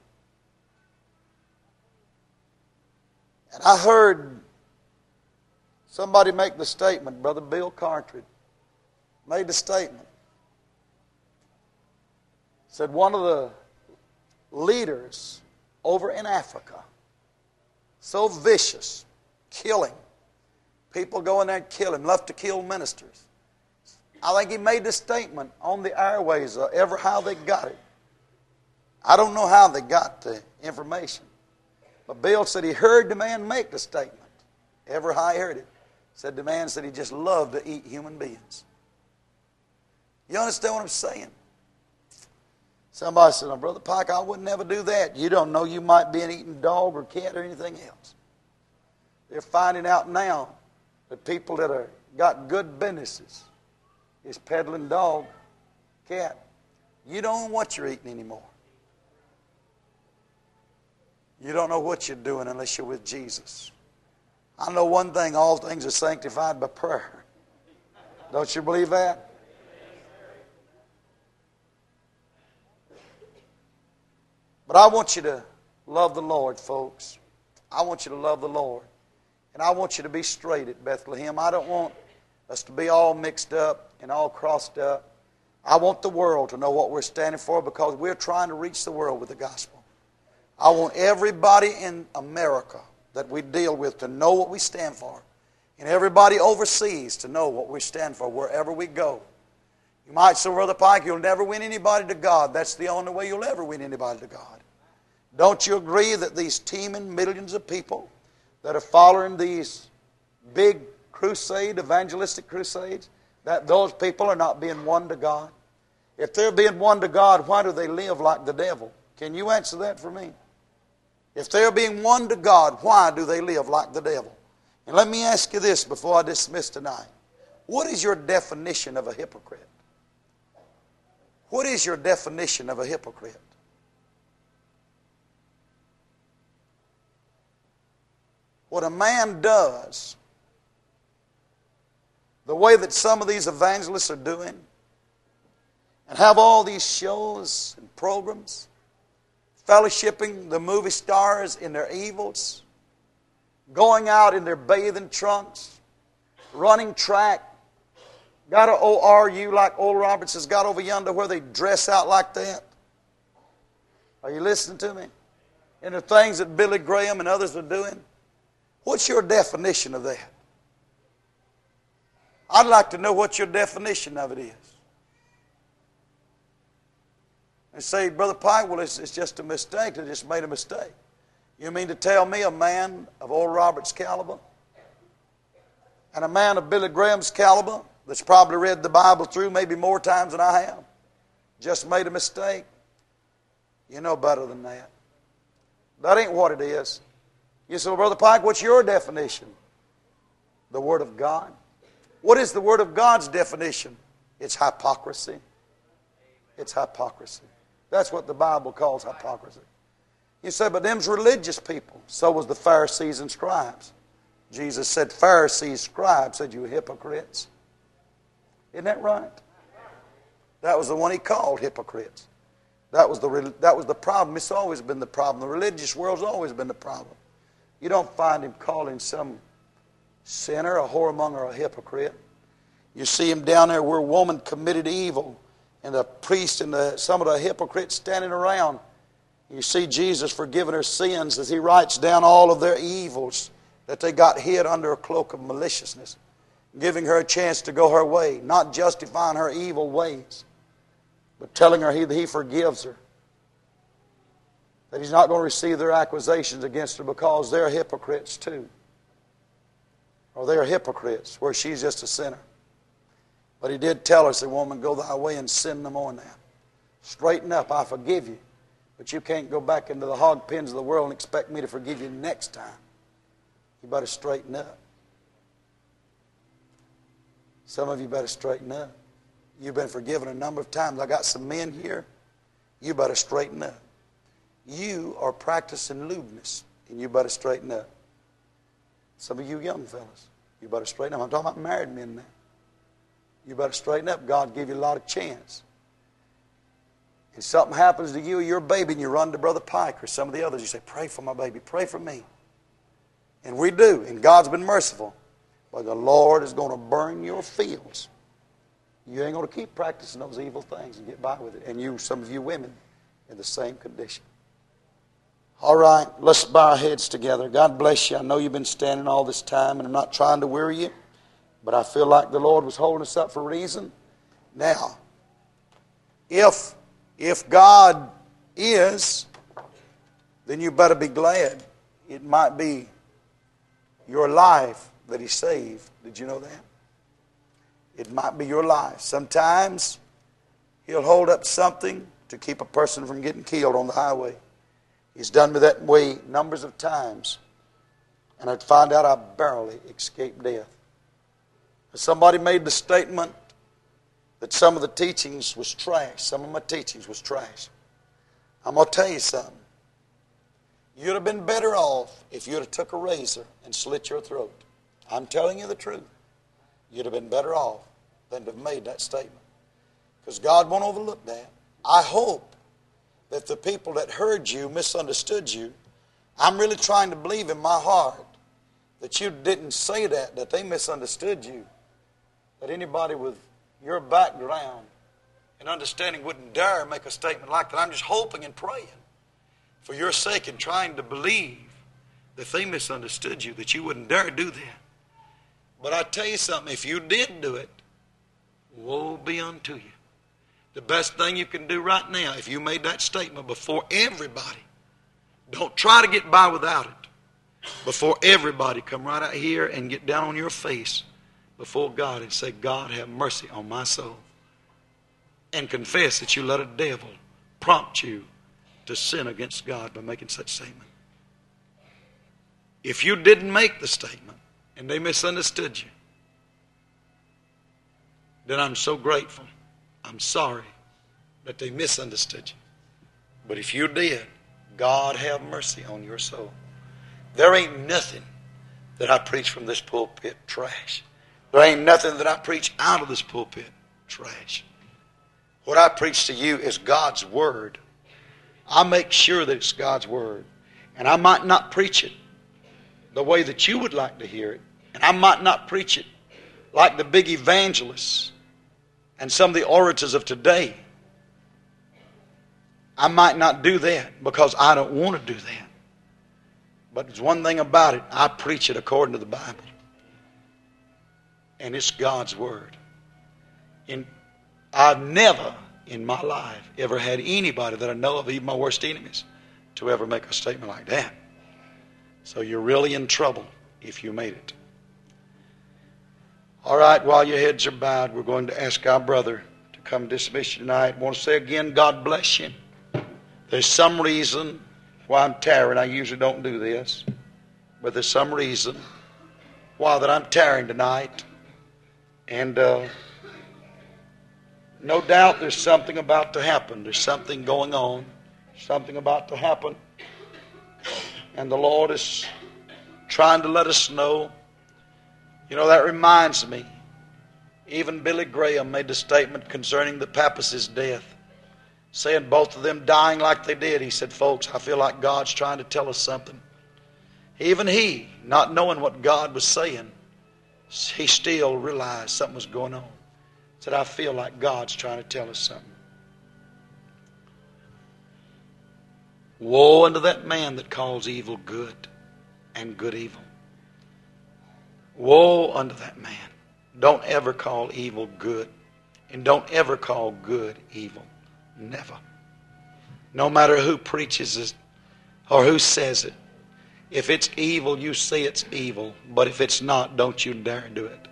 And I heard somebody make the statement, Brother Bill Cartridge made the statement. Said one of the leaders over in Africa, so vicious, killing. People go in there and kill him, love to kill ministers. I think he made this statement on the airways, uh, ever how they got it. I don't know how they got the information. But Bill said he heard the man make the statement. Ever how he heard it. Said the man said he just loved to eat human beings. You understand what I'm saying? Somebody said, "Oh, Brother Pike, I would never do that." You don't know, you might be an eating dog or cat or anything else. They're finding out now that people that are got good businesses is peddling dog, cat. You don't know what you're eating anymore. You don't know what you're doing unless you're with Jesus. I know one thing, all things are sanctified by prayer. Don't you believe that? But I want you to love the Lord, folks. I want you to love the Lord. And I want you to be straight at Bethlehem. I don't want us to be all mixed up and all crossed up. I want the world to know what we're standing for because we're trying to reach the world with the gospel. I want everybody in America that we deal with to know what we stand for. And everybody overseas to know what we stand for wherever we go. You might say, Brother Pike, you'll never win anybody to God. That's the only way you'll ever win anybody to God. Don't you agree that these teeming millions of people that are following these big crusade, evangelistic crusades, that those people are not being won to God? If they're being won to God, why do they live like the devil? Can you answer that for me? If they're being won to God, why do they live like the devil? And let me ask you this before I dismiss tonight. What is your definition of a hypocrite? What is your definition of a hypocrite? What a man does, the way that some of these evangelists are doing, and have all these shows and programs, fellowshipping the movie stars in their evils, going out in their bathing trunks, running track, got an O R U like Oral Roberts has got over yonder where they dress out like that. Are you listening to me? And the things that Billy Graham and others are doing. What's your definition of that? I'd like to know what your definition of it is. And say, Brother Pike, well, it's, it's just a mistake. They just made a mistake. You mean to tell me a man of Oral Roberts' caliber and a man of Billy Graham's caliber that's probably read the Bible through maybe more times than I have just made a mistake? You know better than that. That ain't what it is. You say, well, Brother Pike, what's your definition? The Word of God. What is the Word of God's definition? It's hypocrisy. It's hypocrisy. That's what the Bible calls hypocrisy. You say, but them's religious people. So was the Pharisees and scribes. Jesus said, Pharisees, scribes, said, you hypocrites. Isn't that right? That was the one he called hypocrites. That was the, that was the problem. It's always been the problem. The religious world's always been the problem. You don't find him calling some sinner, a whoremonger, a hypocrite. You see him down there where a woman committed evil, and the priest and the, some of the hypocrites standing around. You see Jesus forgiving her sins as he writes down all of their evils that they got hid under a cloak of maliciousness, giving her a chance to go her way, not justifying her evil ways, but telling her he, that he forgives her, that he's not going to receive their accusations against her because they're hypocrites too. Or they're hypocrites where she's just a sinner. But he did tell us, the woman, go thy way and sin no more now. Straighten up, I forgive you. But you can't go back into the hog pens of the world and expect me to forgive you next time. You better straighten up. Some of you better straighten up. You've been forgiven a number of times. I got some men here. You better straighten up. You are practicing lewdness, and you better straighten up. Some of you young fellas, you better straighten up. I'm talking about married men now. You better straighten up. God give you a lot of chance. And something happens to you or your baby, and you run to Brother Pike or some of the others. You say, pray for my baby. Pray for me. And we do. And God's been merciful. But the Lord is going to burn your fields. You ain't going to keep practicing those evil things and get by with it. And you, some of you women, in the same condition. All right, let's bow our heads together. God bless you. I know you've been standing all this time, and I'm not trying to weary you, but I feel like the Lord was holding us up for a reason. Now, if, if God is, then you better be glad. It might be your life that He saved. Did you know that? It might be your life. Sometimes He'll hold up something to keep a person from getting killed on the highway. He's done me that way numbers of times. And I'd find out I barely escaped death. Somebody made the statement that some of the teachings was trash. Some of my teachings was trash. I'm going to tell you something. You'd have been better off if you'd have took a razor and slit your throat. I'm telling you the truth. You'd have been better off than to have made that statement. Because God won't overlook that. I hope that the people that heard you misunderstood you. I'm really trying to believe in my heart that you didn't say that, that they misunderstood you. That anybody with your background and understanding wouldn't dare make a statement like that. I'm just hoping and praying for your sake and trying to believe that they misunderstood you, that you wouldn't dare do that. But I tell you something, if you did do it, woe be unto you. The best thing you can do right now, if you made that statement before everybody, don't try to get by without it. Before everybody, come right out here and get down on your face before God and say, God, have mercy on my soul. And confess that you let a devil prompt you to sin against God by making such statement. If you didn't make the statement and they misunderstood you, then I'm so grateful. I'm sorry that they misunderstood you. But if you did, God have mercy on your soul. There ain't nothing that I preach from this pulpit trash. There ain't nothing that I preach out of this pulpit trash. What I preach to you is God's Word. I make sure that it's God's Word. And I might not preach it the way that you would like to hear it. And I might not preach it like the big evangelists and some of the orators of today. I might not do that because I don't want to do that. But there's one thing about it. I preach it according to the Bible. And it's God's Word. And I've never in my life ever had anybody that I know of, even my worst enemies, to ever make a statement like that. So you're really in trouble if you made it. All right, while your heads are bowed, we're going to ask our brother to come dismiss you tonight. I want to say again, God bless you. There's some reason why I'm tiring. I usually don't do this. But there's some reason why that I'm tiring tonight. And uh, no doubt there's something about to happen. There's something going on. Something about to happen. And the Lord is trying to let us know. You know, that reminds me, even Billy Graham made the statement concerning the papacy's death, saying both of them dying like they did. He said, folks, I feel like God's trying to tell us something. Even he, not knowing what God was saying, he still realized something was going on. He said, I feel like God's trying to tell us something. Woe unto that man that calls evil good and good evil. Woe unto that man. Don't ever call evil good. And don't ever call good evil. Never. No matter who preaches it or who says it. If it's evil, you say it's evil. But if it's not, don't you dare do it.